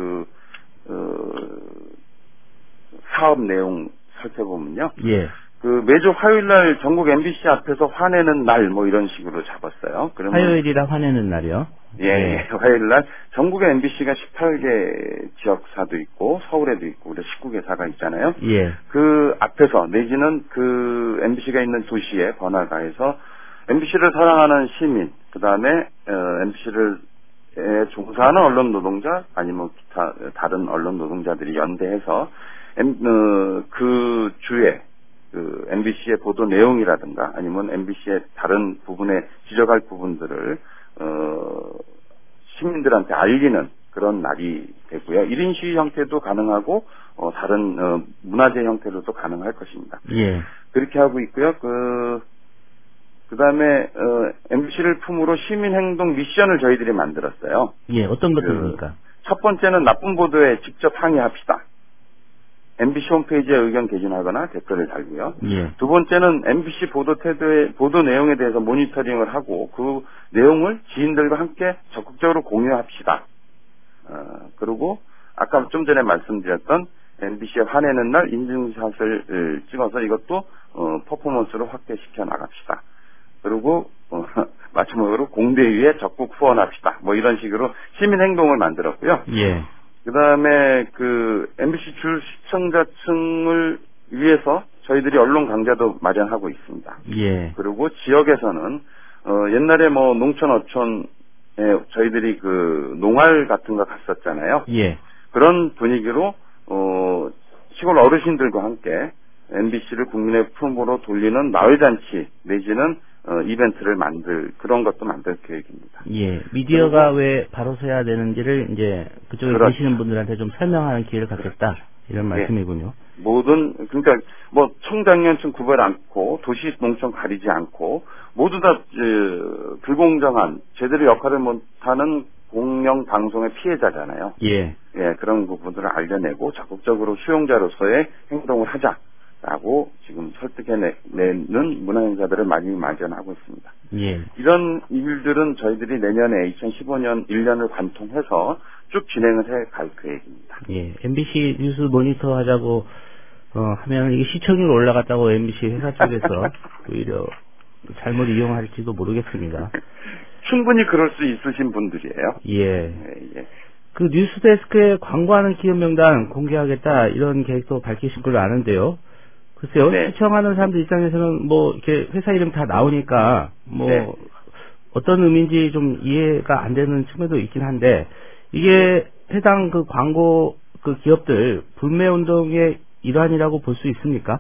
사업 내용 살펴보면요. 그 매주 화요일날 전국 MBC 앞에서 화내는 날 뭐 이런 식으로 잡았어요. 그러면 화요일이라 화내는 날이요? 화요일날 전국의 MBC가 18개 지역사도 있고 서울에도 있고 그래서 19개사가 있잖아요. 그 앞에서 내지는 그 MBC가 있는 도시의 번화가에서 MBC를 사랑하는 시민, 그 다음에 MBC를 종사하는 언론 노동자 아니면 기타 다른 언론 노동자들이 연대해서 그 주에 그 MBC의 보도 내용이라든가 아니면 MBC의 다른 부분에 지적할 부분들을 시민들한테 알리는 그런 날이 되고요. 1인 시위 형태도 가능하고 다른 문화제 형태로도 가능할 것입니다. 그렇게 하고 있고요. 그 다음에 MBC를 품으로 시민행동 미션을 저희들이 만들었어요. 어떤 것들입니까? 첫 번째는 나쁜 보도에 직접 항의합시다. MBC 홈페이지에 의견 개진하거나 댓글을 달고요. 두 번째는 MBC 보도 내용에 대해서 모니터링을 하고 그 내용을 지인들과 함께 적극적으로 공유합시다. 그리고 아까 좀 전에 말씀드렸던 MBC에 화내는 날 인증샷을 찍어서 이것도 퍼포먼스로 확대시켜 나갑시다. 그리고 마지막으로 공대위에 적극 후원합시다. 뭐 이런 식으로 시민 행동을 만들었고요. 그 다음에 MBC 주 시청자층을 위해서 저희들이 언론 강좌도 마련하고 있습니다. 그리고 지역에서는 옛날에 뭐 농촌 어촌에 저희들이 농활 같은 거 갔었잖아요. 그런 분위기로 시골 어르신들과 함께 MBC를 국민의 품으로 돌리는 마을잔치 내지는 이벤트를 그런 것도 만들 계획입니다. 미디어가 왜 바로 서야 되는지를 이제 그쪽에 계시는 분들한테 좀 설명하는 기회를 갖겠다. 이런 말씀이군요. 그러니까 뭐 청장년층 구별 않고 도시 농촌 가리지 않고 모두 다 불공정한 제대로 역할을 못하는 공영 방송의 피해자잖아요. 그런 부분들을 알려내고 적극적으로 수용자로서의 행동을 하자. 라고 지금 설득해내는 문화행사들을 많이 마련하고 있습니다. 예. 이런 일들은 저희들이 내년에 2015년 1년을 관통해서 쭉 진행을 해 갈 계획입니다. 예. MBC 뉴스 모니터 하자고 하면 이게 시청률 올라갔다고 MBC 회사 쪽에서 오히려 잘못 이용할지도 모르겠습니다. 충분히 그럴 수 있으신 분들이에요. 예. 그 뉴스데스크에 광고하는 기업 명단 공개하겠다 이런 계획도 밝히신 걸로 아는데요. 글쎄요, 네. 시청하는 사람들 입장에서는 뭐 이렇게 회사 이름 다 나오니까 뭐 네. 어떤 의미인지 좀 이해가 안 되는 측면도 있긴 한데 이게 해당 그 광고 그 기업들 불매 운동의 일환이라고 볼 수 있습니까?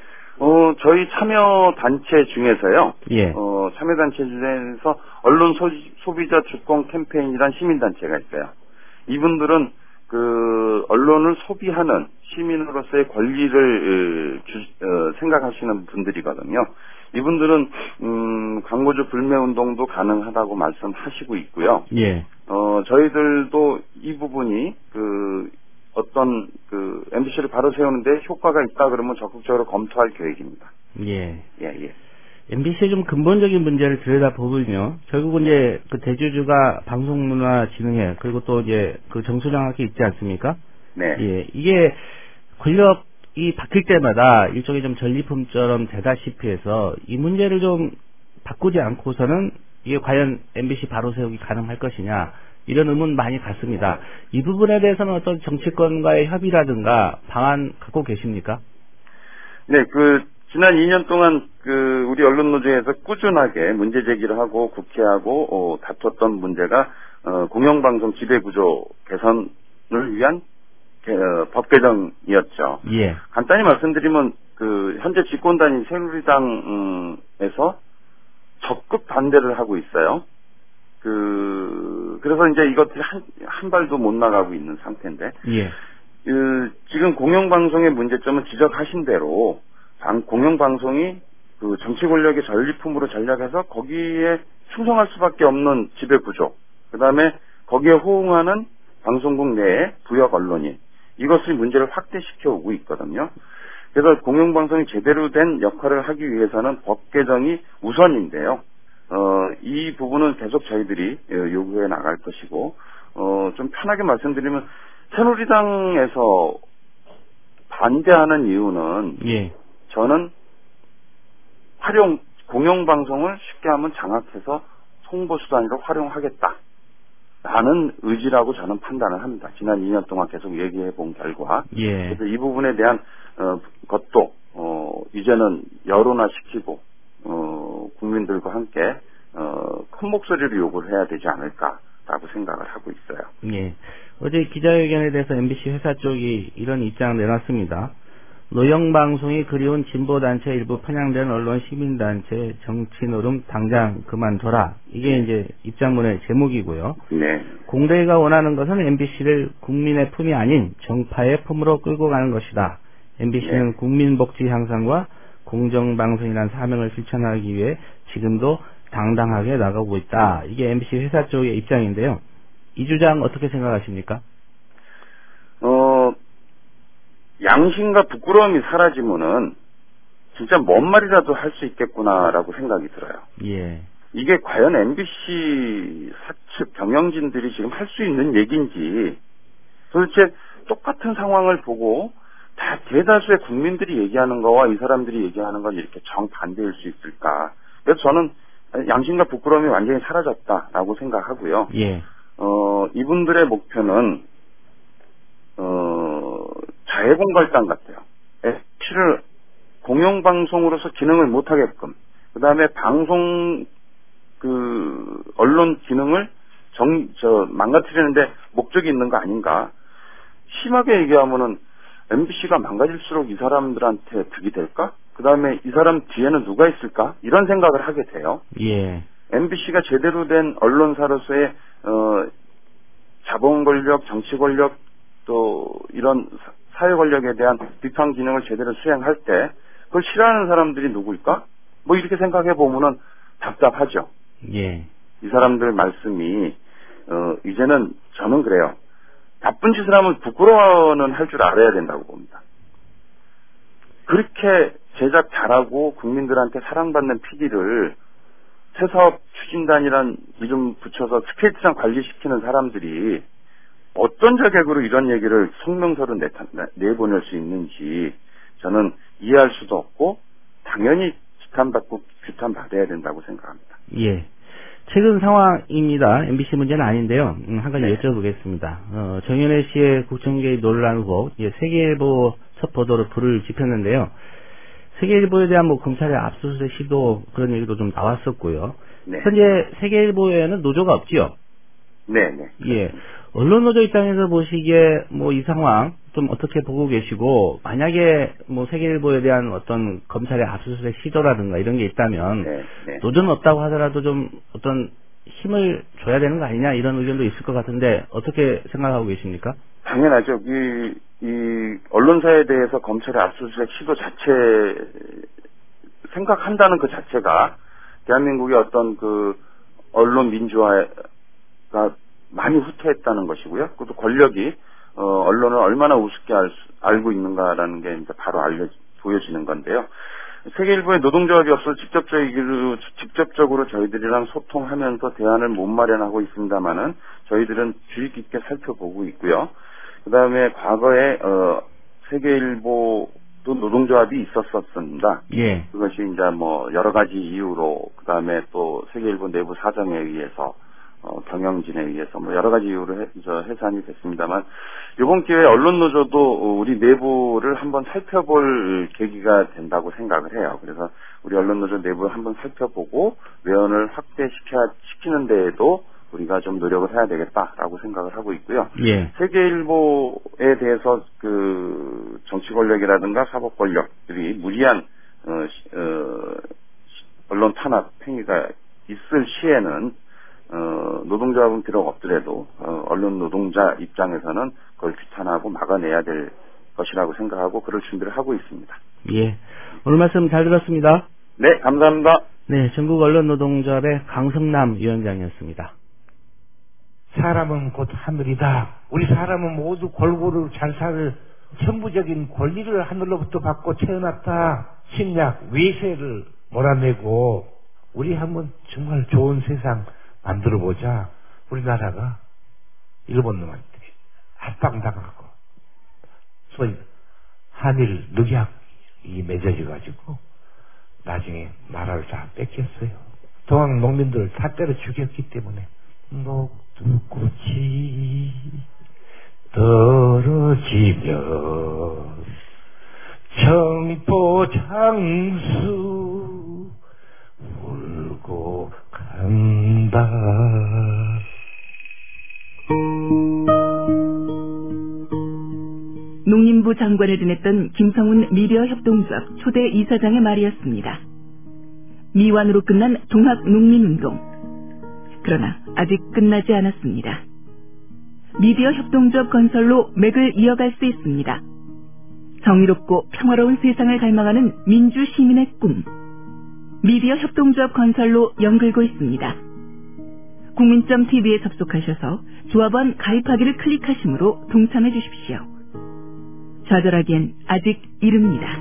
저희 참여 단체 중에서요. 예. 참여 단체 중에서 언론 소비자 주권 캠페인이란 시민 단체가 있어요. 이분들은 그 언론을 소비하는 시민으로서의 권리를 생각하시는 분들이거든요. 이분들은 광고주 불매 운동도 가능하다고 말씀하시고 있고요. 예. 저희들도 이 부분이 어떤 MBC를 바로 세우는데 효과가 있다 그러면 적극적으로 검토할 계획입니다. 예. 예. MBC의 좀 근본적인 문제를 들여다보면요. 결국 이제 그 대주주가 방송문화진흥회 그리고 또 이제 그 정수장학회 있지 않습니까? 네. 예. 이게 권력이 바뀔 때마다 일종의 좀 전리품처럼 되다시피 해서 이 문제를 좀 바꾸지 않고서는 이게 과연 MBC 바로 세우기 가능할 것이냐 이런 의문 많이 갖습니다. 이 부분에 대해서는 어떤 정치권과의 협의라든가 방안 갖고 계십니까? 네, 지난 2년 동안 우리 언론노조에서 꾸준하게 문제 제기를 하고 국회하고 다퉜던 문제가 공영방송 지배구조 개선을 위한 법 개정이었죠. 예. 간단히 말씀드리면 현재 집권단인 새누리당에서 적극 반대를 하고 있어요. 그래서 이제 이것들이 한 발도 못 나가고 있는 상태인데. 예. 지금 공영방송의 문제점은 지적하신 대로 공영방송이 정치 권력의 전리품으로 전략해서 거기에 충성할 수밖에 없는 지배구조, 그 다음에 거기에 호응하는 방송국 내의 부역 언론인, 이것의 문제를 확대시켜 오고 있거든요. 그래서 공영방송이 제대로 된 역할을 하기 위해서는 법 개정이 우선인데요. 이 부분은 계속 저희들이 요구해 나갈 것이고, 좀 편하게 말씀드리면 새누리당에서 반대하는 이유는 예. 저는 공영방송을 쉽게 하면 장악해서 홍보수단으로 활용하겠다라는 의지라고 저는 판단을 합니다. 지난 2년 동안 계속 얘기해 본 결과. 예. 그래서 이 부분에 대한 것도 이제는 여론화시키고 국민들과 함께 큰 목소리로 요구를 해야 되지 않을까라고 생각을 하고 있어요. 예. 어제 기자회견에 대해서 MBC 회사 쪽이 이런 입장을 내놨습니다. 노영방송이 그리운 진보단체 일부 편향된 언론 시민단체 정치노름 당장 그만둬라. 이게 이제 입장문의 제목이고요. 네. 공대가 원하는 것은 MBC를 국민의 품이 아닌 정파의 품으로 끌고 가는 것이다. MBC는 국민복지 향상과 공정방송이라는 사명을 실천하기 위해 지금도 당당하게 나가고 있다. 이게 MBC 회사 쪽의 입장인데요. 이 주장 어떻게 생각하십니까? 양심과 부끄러움이 사라지면은 진짜 뭔 말이라도 할 수 있겠구나라고 생각이 들어요. 예. 이게 과연 MBC 사측 경영진들이 지금 할 수 있는 얘기인지, 도대체 똑같은 상황을 보고 다 대다수의 국민들이 얘기하는 거와 이 사람들이 얘기하는 건 이렇게 정반대일 수 있을까? 그래서 저는 양심과 부끄러움이 완전히 사라졌다라고 생각하고요. 예. 이분들의 목표는 자해공갈당 같아요. MBC를 공영방송으로서 기능을 못하게끔, 그 다음에 방송 언론 기능을 망가뜨리는데 목적이 있는 거 아닌가? 심하게 얘기하면은 MBC가 망가질수록 이 사람들한테 득이 될까? 그 다음에 이 사람 뒤에는 누가 있을까? 이런 생각을 하게 돼요. 예. MBC가 제대로 된 언론사로서의 자본 권력, 정치 권력, 또 이런 사회 권력에 대한 비판 기능을 제대로 수행할 때 그걸 싫어하는 사람들이 누구일까? 뭐 이렇게 생각해 보면은 답답하죠. 예. 이 사람들 말씀이 이제는 저는 그래요. 나쁜 짓을 하면 부끄러워는 할 줄 알아야 된다고 봅니다. 그렇게 제작 잘하고 국민들한테 사랑받는 PD를 새사업 추진단이란 이름 붙여서 스케이트장 관리시키는 사람들이 어떤 자격으로 이런 얘기를 성명서로 내보낼 수 있는지 저는 이해할 수도 없고 당연히 규탄받고 규탄받아야 된다고 생각합니다. 예. 최근 상황입니다. MBC 문제는 아닌데요. 한 가지 여쭤보겠습니다. 정윤회 씨의 국정 개입 논란 후 세계일보 첫 보도로 불을 지폈는데요. 세계일보에 대한 검찰의 압수수색 시도 그런 얘기도 좀 나왔었고요. 네. 현재 세계일보에는 노조가 없지요? 네. 예. 언론노조 입장에서 보시기에 이 상황 좀 어떻게 보고 계시고, 만약에 세계일보에 대한 어떤 검찰의 압수수색 시도라든가 이런 게 있다면 노조는 없다고 하더라도 좀 어떤 힘을 줘야 되는 거 아니냐 이런 의견도 있을 것 같은데 어떻게 생각하고 계십니까? 당연하죠. 이 언론사에 대해서 검찰의 압수수색 시도 자체 생각한다는 그 자체가 대한민국의 어떤 그 언론 민주화가 많이 후퇴했다는 것이고요. 그것도 권력이 언론을 얼마나 우습게 알고 있는가라는 게 이제 바로 보여지는 건데요. 세계일보의 노동조합이 없어 직접적으로 저희들이랑 소통하면서 대안을 못 마련하고 있습니다만은 저희들은 주의 깊게 살펴보고 있고요. 그 다음에 과거에 세계일보도 노동조합이 있었습니다. 예. 그것이 이제 여러 가지 이유로 그 다음에 또 세계일보 내부 사정에 의해서 경영진에 의해서 여러 가지 이유로 해산이 됐습니다만 이번 기회에 언론노조도 우리 내부를 한번 살펴볼 계기가 된다고 생각을 해요. 그래서 우리 언론노조 내부를 한번 살펴보고 외연을 확대시키는 데에도 우리가 좀 노력을 해야 되겠다라고 생각을 하고 있고요. 예. 세계일보에 대해서 그 정치 권력이라든가 사법 권력들이 무리한 언론 탄압 행위가 있을 시에는 노동조합은 비록 없더라도 언론 노동자 입장에서는 그걸 규탄하고 막아내야 될 것이라고 생각하고 그럴 준비를 하고 있습니다. 예, 오늘 말씀 잘 들었습니다. 네, 감사합니다. 네, 전국 언론노동조합의 강성남 위원장이었습니다. 사람은 곧 하늘이다. 우리 사람은 모두 골고루 잘 살 천부적인 권리를 하늘로부터 받고 태어났다. 침략, 외세를 몰아내고 우리 한번 정말 좋은 세상 만들어보자. 우리나라가 일본 놈한테 합방당하고 소위 한일 늑약이 맺어져가지고 나중에 나라를 다 뺏겼어요. 동학 농민들을 다 때려 죽였기 때문에 녹두꽃이 떨어지면 청포장수 울고 간다. 농림부 장관을 지냈던 김성훈 미디어협동조합 초대 이사장의 말이었습니다. 미완으로 끝난 동학농민운동. 그러나 아직 끝나지 않았습니다. 미디어협동조합 건설로 맥을 이어갈 수 있습니다. 정의롭고 평화로운 세상을 갈망하는 민주시민의 꿈. 미디어협동조합 건설로 연결고 있습니다. 국민점TV에 접속하셔서 조합원 가입하기를 클릭하심으로 동참해 주십시오. 좌절하기엔 아직 이릅니다.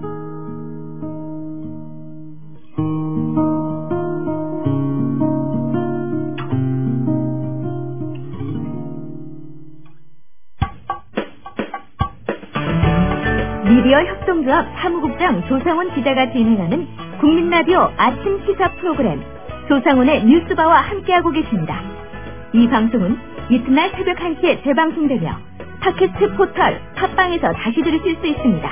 미디어협동조합 사무국장 조상훈 기자가 진행하는 국민라디오 아침 시사 프로그램 조상훈의 뉴스바와 함께하고 계십니다. 이 방송은 이튿날 새벽 1시에 재방송되며 팟캐스트 포털 팟빵에서 다시 들으실 수 있습니다.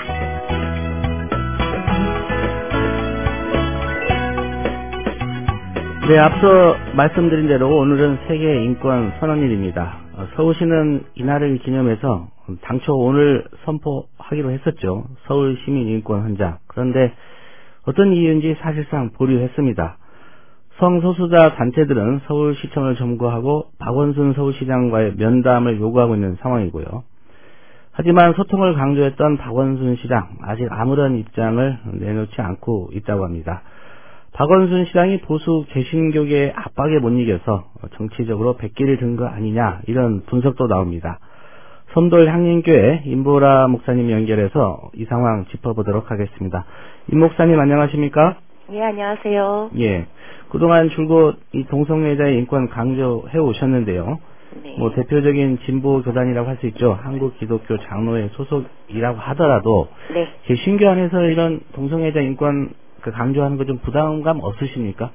네, 앞서 말씀드린 대로 오늘은 세계 인권 선언일입니다. 서울시는 이날을 기념해서 당초 오늘 선포하기로 했었죠. 서울 시민 인권 헌장. 그런데 어떤 이유인지 사실상 보류했습니다. 성소수자 단체들은 서울시청을 점거하고 박원순 서울시장과의 면담을 요구하고 있는 상황이고요. 하지만 소통을 강조했던 박원순 시장 아직 아무런 입장을 내놓지 않고 있다고 합니다. 박원순 시장이 보수 개신교계의 압박에 못 이겨서 정치적으로 백기를 든 거 아니냐 이런 분석도 나옵니다. 섬돌 향림교회 임보라 목사님 연결해서 이 상황 짚어보도록 하겠습니다. 임 목사님 안녕하십니까? 예, 안녕하세요. 예, 그동안 줄곧 이 동성애자의 인권 강조해 오셨는데요. 네. 뭐 대표적인 진보 교단이라고 할 수 있죠. 한국기독교 장로회 소속이라고 하더라도 네. 제 신교 안에서 이런 동성애자 인권 강조하는 거 좀 부담감 없으십니까?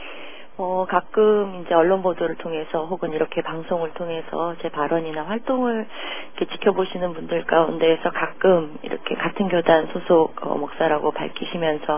가끔 이제 언론 보도를 통해서 혹은 이렇게 방송을 통해서 제 발언이나 활동을 이렇게 지켜보시는 분들 가운데에서 가끔 이렇게 같은 교단 소속 목사라고 밝히시면서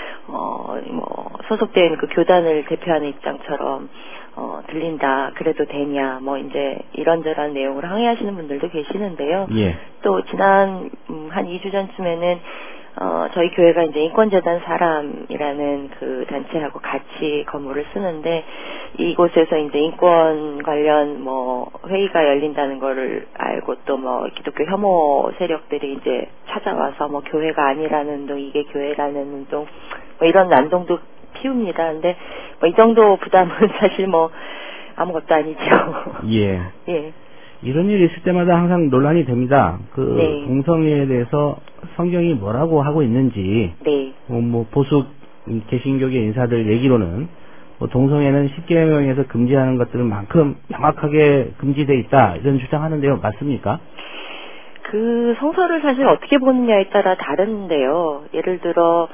소속되어 있는 그 교단을 대표하는 입장처럼 들린다. 그래도 되냐. 이제 이런저런 내용을 항의하시는 분들도 계시는데요. 예. 또 지난 한 2주 전쯤에는 저희 교회가 이제 인권재단 사람이라는 그 단체하고 같이 건물을 쓰는데 이곳에서 이제 인권 관련 회의가 열린다는 거를 알고 또 기독교 혐오 세력들이 이제 찾아와서 교회가 아니라는 둥 이게 교회라는 둥 이런 난동도 피웁니다. 근데 이 정도 부담은 사실 아무것도 아니죠. 예. 예. 이런 일이 있을 때마다 항상 논란이 됩니다. 네. 동성애에 대해서 성경이 뭐라고 하고 있는지, 네. 보수 개신교계 인사들 얘기로는 동성애는 10계명에서 금지하는 것들만큼 명확하게 금지돼 있다 이런 주장하는데요, 맞습니까? 그 성서를 사실 어떻게 보느냐에 따라 다른데요. 예를 들어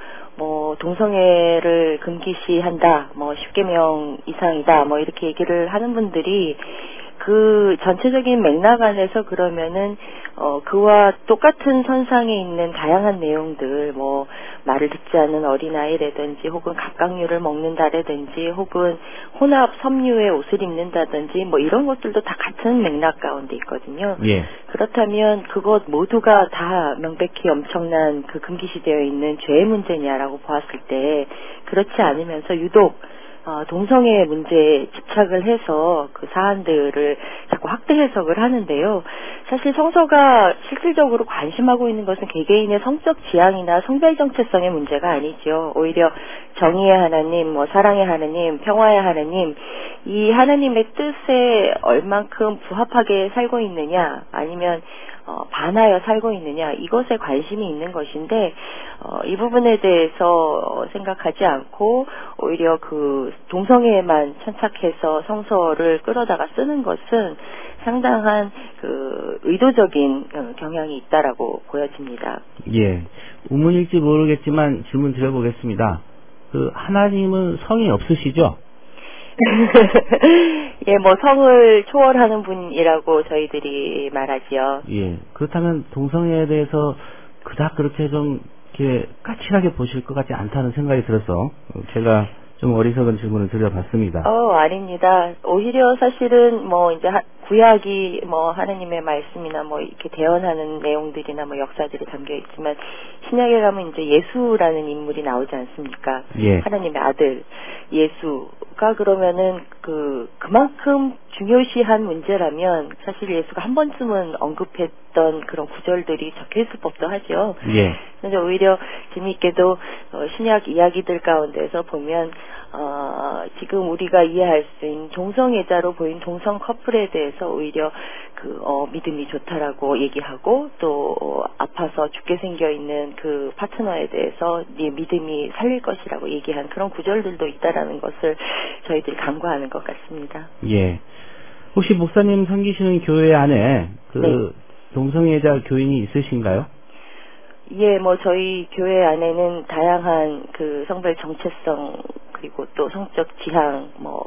동성애를 금기시한다, 10계명 이상이다, 이렇게 얘기를 하는 분들이 그 전체적인 맥락 안에서 그러면은 그와 똑같은 선상에 있는 다양한 내용들 말을 듣지 않는 어린아이라든지 혹은 갑각류를 먹는다라든지 혹은 혼합 섬유의 옷을 입는다든지 이런 것들도 다 같은 맥락 가운데 있거든요. 예. 그렇다면 그것 모두가 다 명백히 엄청난 그 금기시되어 있는 죄의 문제냐라고 보았을 때 그렇지 않으면서 유독 동성애 문제에 집착을 해서 그 사안들을 자꾸 확대 해석을 하는데요. 사실 성서가 실질적으로 관심하고 있는 것은 개개인의 성적 지향이나 성별 정체성의 문제가 아니죠. 오히려 정의의 하나님, 사랑의 하나님, 평화의 하나님, 이 하나님의 뜻에 얼만큼 부합하게 살고 있느냐, 아니면 반하여 살고 있느냐, 이것에 관심이 있는 것인데 이 부분에 대해서 생각하지 않고 오히려 그 동성애에만 천착해서 성서를 끌어다가 쓰는 것은 상당한 그 의도적인 경향이 있다라고 보여집니다. 예, 우문일지 모르겠지만 질문 드려보겠습니다. 그 하나님은 성이 없으시죠? 예, 성을 초월하는 분이라고 저희들이 말하지요. 예, 그렇다면 동성애에 대해서 그닥 그렇게 좀 이렇게 까칠하게 보실 것 같지 않다는 생각이 들어서 제가 좀 어리석은 질문을 드려봤습니다. 아닙니다. 오히려 사실은 이제 구약이 하나님의 말씀이나 이렇게 대언하는 내용들이나 역사들이 담겨 있지만 신약에 가면 이제 예수라는 인물이 나오지 않습니까? 예. 하나님의 아들 예수가 그러면은 그만큼 중요시한 문제라면 사실 예수가 한 번쯤은 언급했던 그런 구절들이 적혀 있을 법도 하죠. 예. 그래서 오히려 재미있게도 신약 이야기들 가운데서 보면 지금 우리가 이해할 수 있는 동성애자로 보인 동성 커플에 대해서 오히려 믿음이 좋다라고 얘기하고 또 아파서 죽게 생겨 있는 그 파트너에 대해서 네 믿음이 살릴 것이라고 얘기한 그런 구절들도 있다라는 것을 저희들이 간과하는 것 같습니다. 예. 혹시 목사님 섬기시는 교회 안에 네. 동성애자 교인이 있으신가요? 예, 저희 교회 안에는 다양한 그 성별 정체성 그리고 또 성적 지향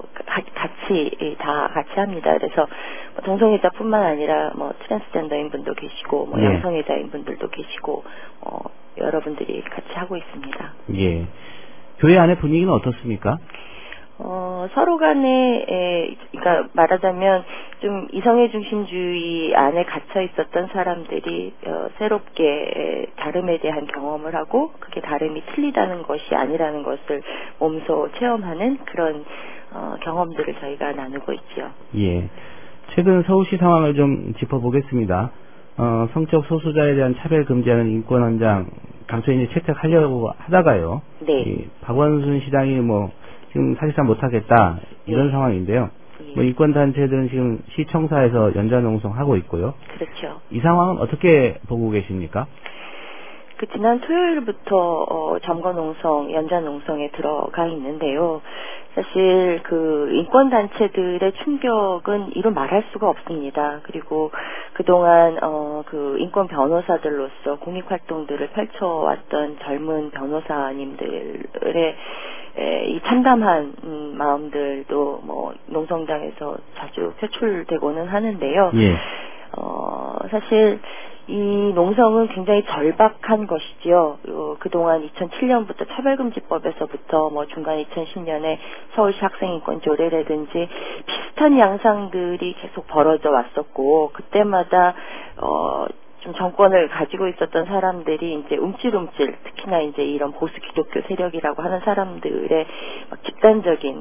같이 합니다. 그래서 동성애자뿐만 아니라 트랜스젠더인 분도 계시고 예. 양성애자인 분들도 계시고 여러분들이 같이 하고 있습니다. 예. 교회 안의 분위기는 어떻습니까? 서로 간에, 그러니까 말하자면 좀 이성애 중심주의 안에 갇혀 있었던 사람들이 새롭게 다름에 대한 경험을 하고 그게 다름이 틀리다는 것이 아니라는 것을 몸소 체험하는 그런 경험들을 저희가 나누고 있죠. 예. 최근 서울시 상황을 좀 짚어보겠습니다. 성적 소수자에 대한 차별 금지하는 인권헌장 당초에 채택하려고 하다가요. 네. 박원순 시장이 지금 사실상 못하겠다 이런 상황인데요. 뭐 인권단체들은 지금 시청사에서 연좌농성하고 있고요. 그렇죠. 이 상황은 어떻게 보고 계십니까? 그 지난 토요일부터 점거농성, 연좌농성에 들어가 있는데요. 사실 그 인권단체들의 충격은 이루 말할 수가 없습니다. 그리고 그동안 그 인권 변호사들로서 공익활동들을 펼쳐왔던 젊은 변호사님들의 이 참담한 마음들도 뭐 농성장에서 자주 표출되고는 하는데요. 예. 사실 이 농성은 굉장히 절박한 것이지요. 그동안 2007년부터 차별금지법에서부터 뭐 중간 2010년에 서울시 학생인권 조례라든지 비슷한 양상들이 계속 벌어져 왔었고, 그때마다 좀 정권을 가지고 있었던 사람들이 이제 움찔움찔, 특히나 이제 이런 보수 기독교 세력이라고 하는 사람들의 막 집단적인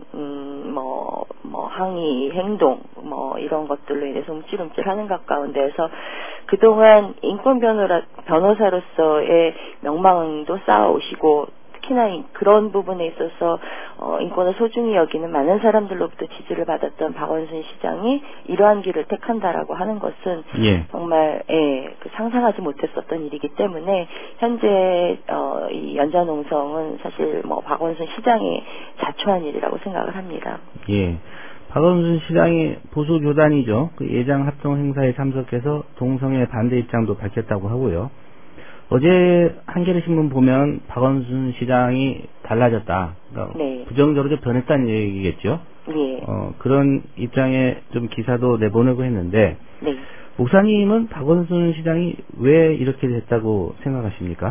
항의 행동 이런 것들로 인해서 움찔움찔하는 가운데에서 그동안 인권 변호사로서의 명망도 쌓아오시고, 특히나 그런 부분에 있어서 인권을 소중히 여기는 많은 사람들로부터 지지를 받았던 박원순 시장이 이러한 길을 택한다라고 하는 것은 정말 상상하지 못했었던 일이기 때문에 현재 이 연좌농성은 사실 뭐 박원순 시장이 자초한 일이라고 생각을 합니다. 예. 박원순 시장이 보수 교단이죠. 그 예장 합동 행사에 참석해서 동성애 반대 입장도 밝혔다고 하고요. 어제 한겨레 신문 보면 박원순 시장이 달라졌다. 그러니까 부정적으로 변했다는 얘기겠죠. 네. 그런 입장에 좀 기사도 내보내고 했는데, 목사님은 박원순 시장이 왜 이렇게 됐다고 생각하십니까?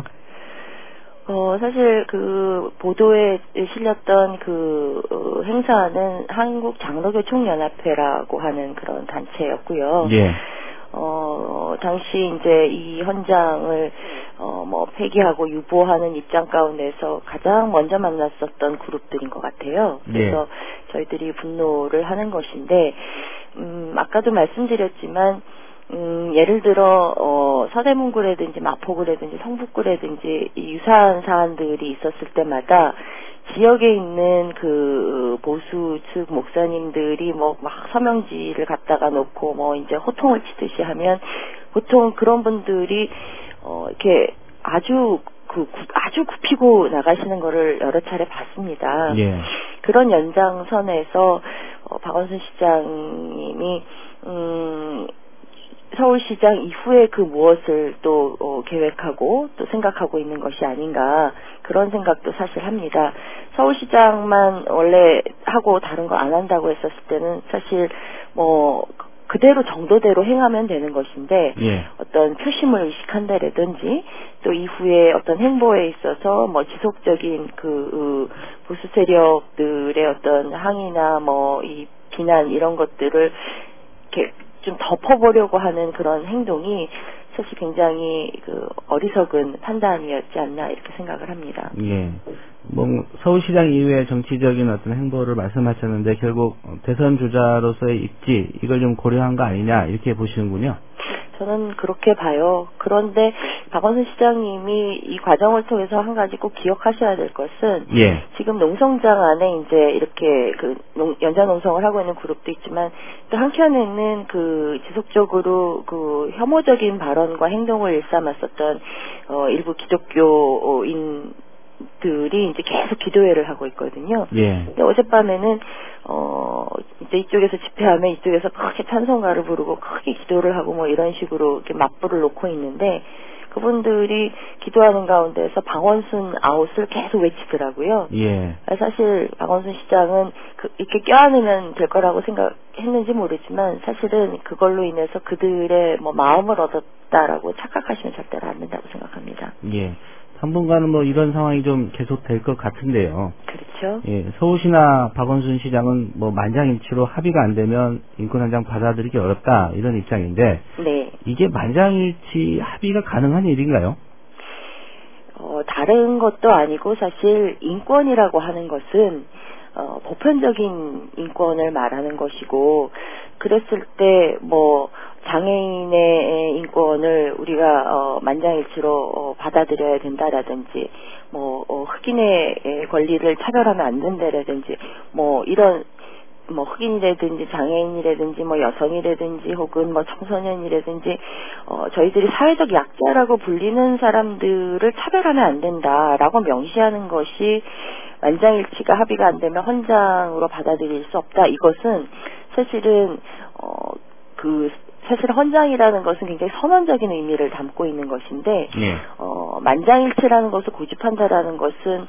사실 그 보도에 실렸던 그 행사는 한국 장로교 총연합회라고 하는 그런 단체였고요. 예. 당시 이제 이 헌장을 폐기하고 유보하는 입장 가운데서 가장 먼저 만났었던 그룹들인 것 같아요. 그래서 저희들이 분노를 하는 것인데, 아까도 말씀드렸지만, 예를 들어 서대문구라든지 마포구라든지 성북구라든지 유사한 사안들이 있었을 때마다 지역에 있는 그 보수 측 목사님들이 막 서명지를 갖다가 놓고 이제 호통을 치듯이 하면, 보통 그런 분들이 이렇게 아주 굽히고 나가시는 거를 여러 차례 봤습니다. 그런 연장선에서 박원순 시장님이 서울시장 이후에 그 무엇을 또 계획하고 또 생각하고 있는 것이 아닌가, 그런 생각도 사실 합니다. 서울시장만 원래 하고 다른 거 안 한다고 했었을 때는 사실 그대로 정도대로 행하면 되는 것인데, 어떤 표심을 의식한다라든지 또 이후에 어떤 행보에 있어서 지속적인 그 보수 세력들의 어떤 항의나 이 비난 이런 것들을 이렇게 좀 덮어보려고 하는 그런 행동이 사실 굉장히 그 어리석은 판단이었지 않나, 이렇게 생각을 합니다. 예. 서울시장 이후에 정치적인 어떤 행보를 말씀하셨는데, 결국 대선 주자로서의 입지, 이걸 좀 고려한 거 아니냐, 이렇게 보시는군요. 저는 그렇게 봐요. 그런데 박원순 시장님이 이 과정을 통해서 한 가지 꼭 기억하셔야 될 것은, 지금 농성장 안에 이제 이렇게 그 연좌농성을 하고 있는 그룹도 있지만, 또 한켠에는 그 지속적으로 그 혐오적인 발언과 행동을 일삼았었던 일부 기독교인 들이 이제 계속 기도회를 하고 있거든요. 근데 어젯밤에는 이제 이쪽에서 집회하면 이쪽에서 크게 찬송가를 부르고 크게 기도를 하고 이런 식으로 이렇게 맞불을 놓고 있는데, 그분들이 기도하는 가운데서 박원순 아웃을 계속 외치더라고요. 사실 박원순 시장은 이렇게 껴안으면 될 거라고 생각했는지 모르지만, 사실은 그걸로 인해서 그들의 마음을 얻었다라고 착각하시면 절대로 안 된다고 생각합니다. 당분간은 이런 상황이 좀 계속될 것 같은데요. 그렇죠. 서울시나 박원순 시장은 만장일치로 합의가 안 되면 인권헌장 받아들이기 어렵다, 이런 입장인데, 이게 만장일치 합의가 가능한 일인가요? 다른 것도 아니고, 사실 인권이라고 하는 것은 보편적인 인권을 말하는 것이고, 그랬을 때 장애인의 인권을 우리가 만장일치로 받아들여야 된다라든지, 흑인의 권리를 차별하면 안 된다라든지, 이런 뭐 흑인이라든지 장애인이라든지 뭐 여성이라든지 혹은 뭐 청소년이라든지 저희들이 사회적 약자라고 불리는 사람들을 차별하면 안 된다라고 명시하는 것이 만장일치가 합의가 안 되면 헌장으로 받아들일 수 없다. 이것은 사실은 사실 헌장이라는 것은 굉장히 선언적인 의미를 담고 있는 것인데, 예. 만장일치라는 것을 고집한다라는 것은,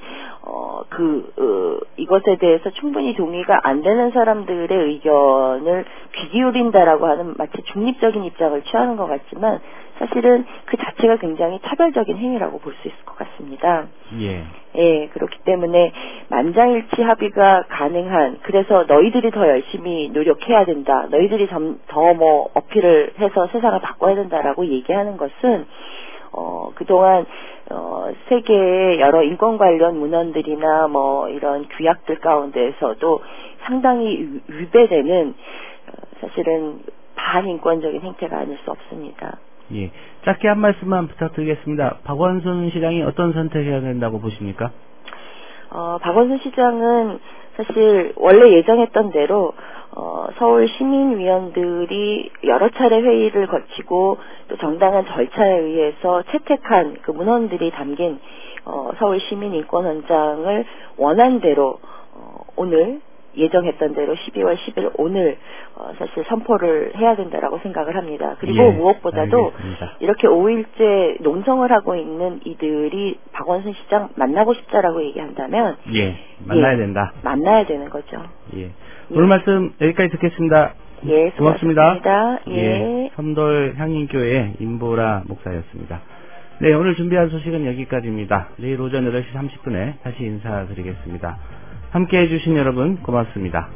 이것에 대해서 충분히 동의가 안 되는 사람들의 의견을 귀 기울인다라고 하는 마치 중립적인 입장을 취하는 것 같지만, 사실은 그 자체가 굉장히 차별적인 행위라고 볼 수 있을 것 같습니다. 예. 예, 그렇기 때문에 만장일치 합의가 가능한, 그래서 너희들이 더 열심히 노력해야 된다, 너희들이 더 뭐 어필을 해서 세상을 바꿔야 된다라고 얘기하는 것은 그동안 세계의 여러 인권 관련 문헌들이나 뭐 이런 규약들 가운데에서도 상당히 위배되는 사실은 반인권적인 행태가 아닐 수 없습니다. 예. 짧게 한 말씀만 부탁드리겠습니다. 박원순 시장이 어떤 선택해야 된다고 보십니까? 박원순 시장은 사실 원래 예정했던 대로 서울 시민위원들이 여러 차례 회의를 거치고 또 정당한 절차에 의해서 채택한 그 문헌들이 담긴 서울 시민인권헌장을 원안대로 오늘 예정했던 대로 12월 10일 오늘 사실 선포를 해야 된다라고 생각을 합니다. 그리고 예, 무엇보다도 알겠습니다. 이렇게 5일째 농성을 하고 있는 이들이 박원순 시장 만나고 싶다라고 얘기한다면 만나야 된다. 만나야 되는 거죠. 예. 오늘 말씀 여기까지 듣겠습니다. 예, 고맙습니다. 예. 섬돌 향인교회 임보라 목사였습니다. 네, 오늘 준비한 소식은 여기까지입니다. 내일 오전 8시 30분에 다시 인사드리겠습니다. 함께 해주신 여러분 고맙습니다.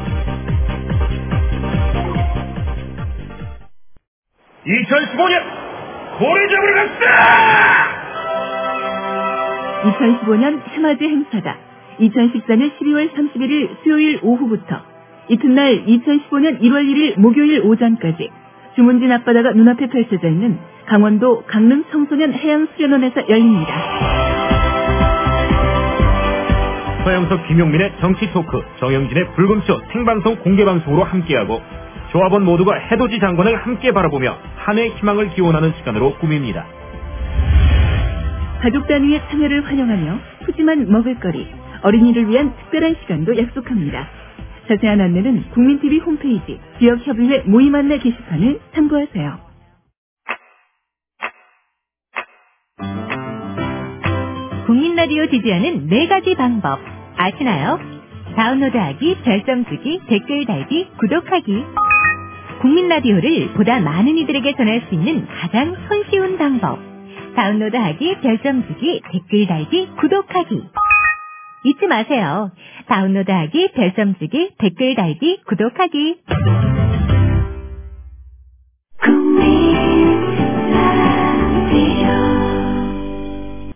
(2015년) 고래 잡으러 갔다! 2015년 해맞이 행사다. 2014년 12월 31일 수요일 오후부터 이튿날 2015년 1월 1일 목요일 오전까지 주문진 앞바다가 눈앞에 펼쳐져 있는 강원도 강릉 청소년 해양수련원에서 열립니다. 서영석 김용민의 정치 토크, 정영진의 불금쇼 생방송 공개방송으로 함께하고 조합원 모두가 해돋이 장관을 함께 바라보며 한 해의 희망을 기원하는 시간으로 꾸밉니다. 가족 단위의 참여를 환영하며 푸짐한 먹을거리, 어린이를 위한 특별한 시간도 약속합니다. 자세한 안내는 국민TV 홈페이지 지역협의회 모임 안내 게시판을 참고하세요. 국민라디오 지지하는 4가지 방법 아시나요? 다운로드하기, 별점 주기, 댓글 달기, 구독하기. 국민라디오를 보다 많은 이들에게 전할 수 있는 가장 손쉬운 방법. 다운로드하기, 별점 주기, 댓글 달기, 구독하기. 잊지 마세요. 다운로드하기, 별점 주기, 댓글 달기, 구독하기.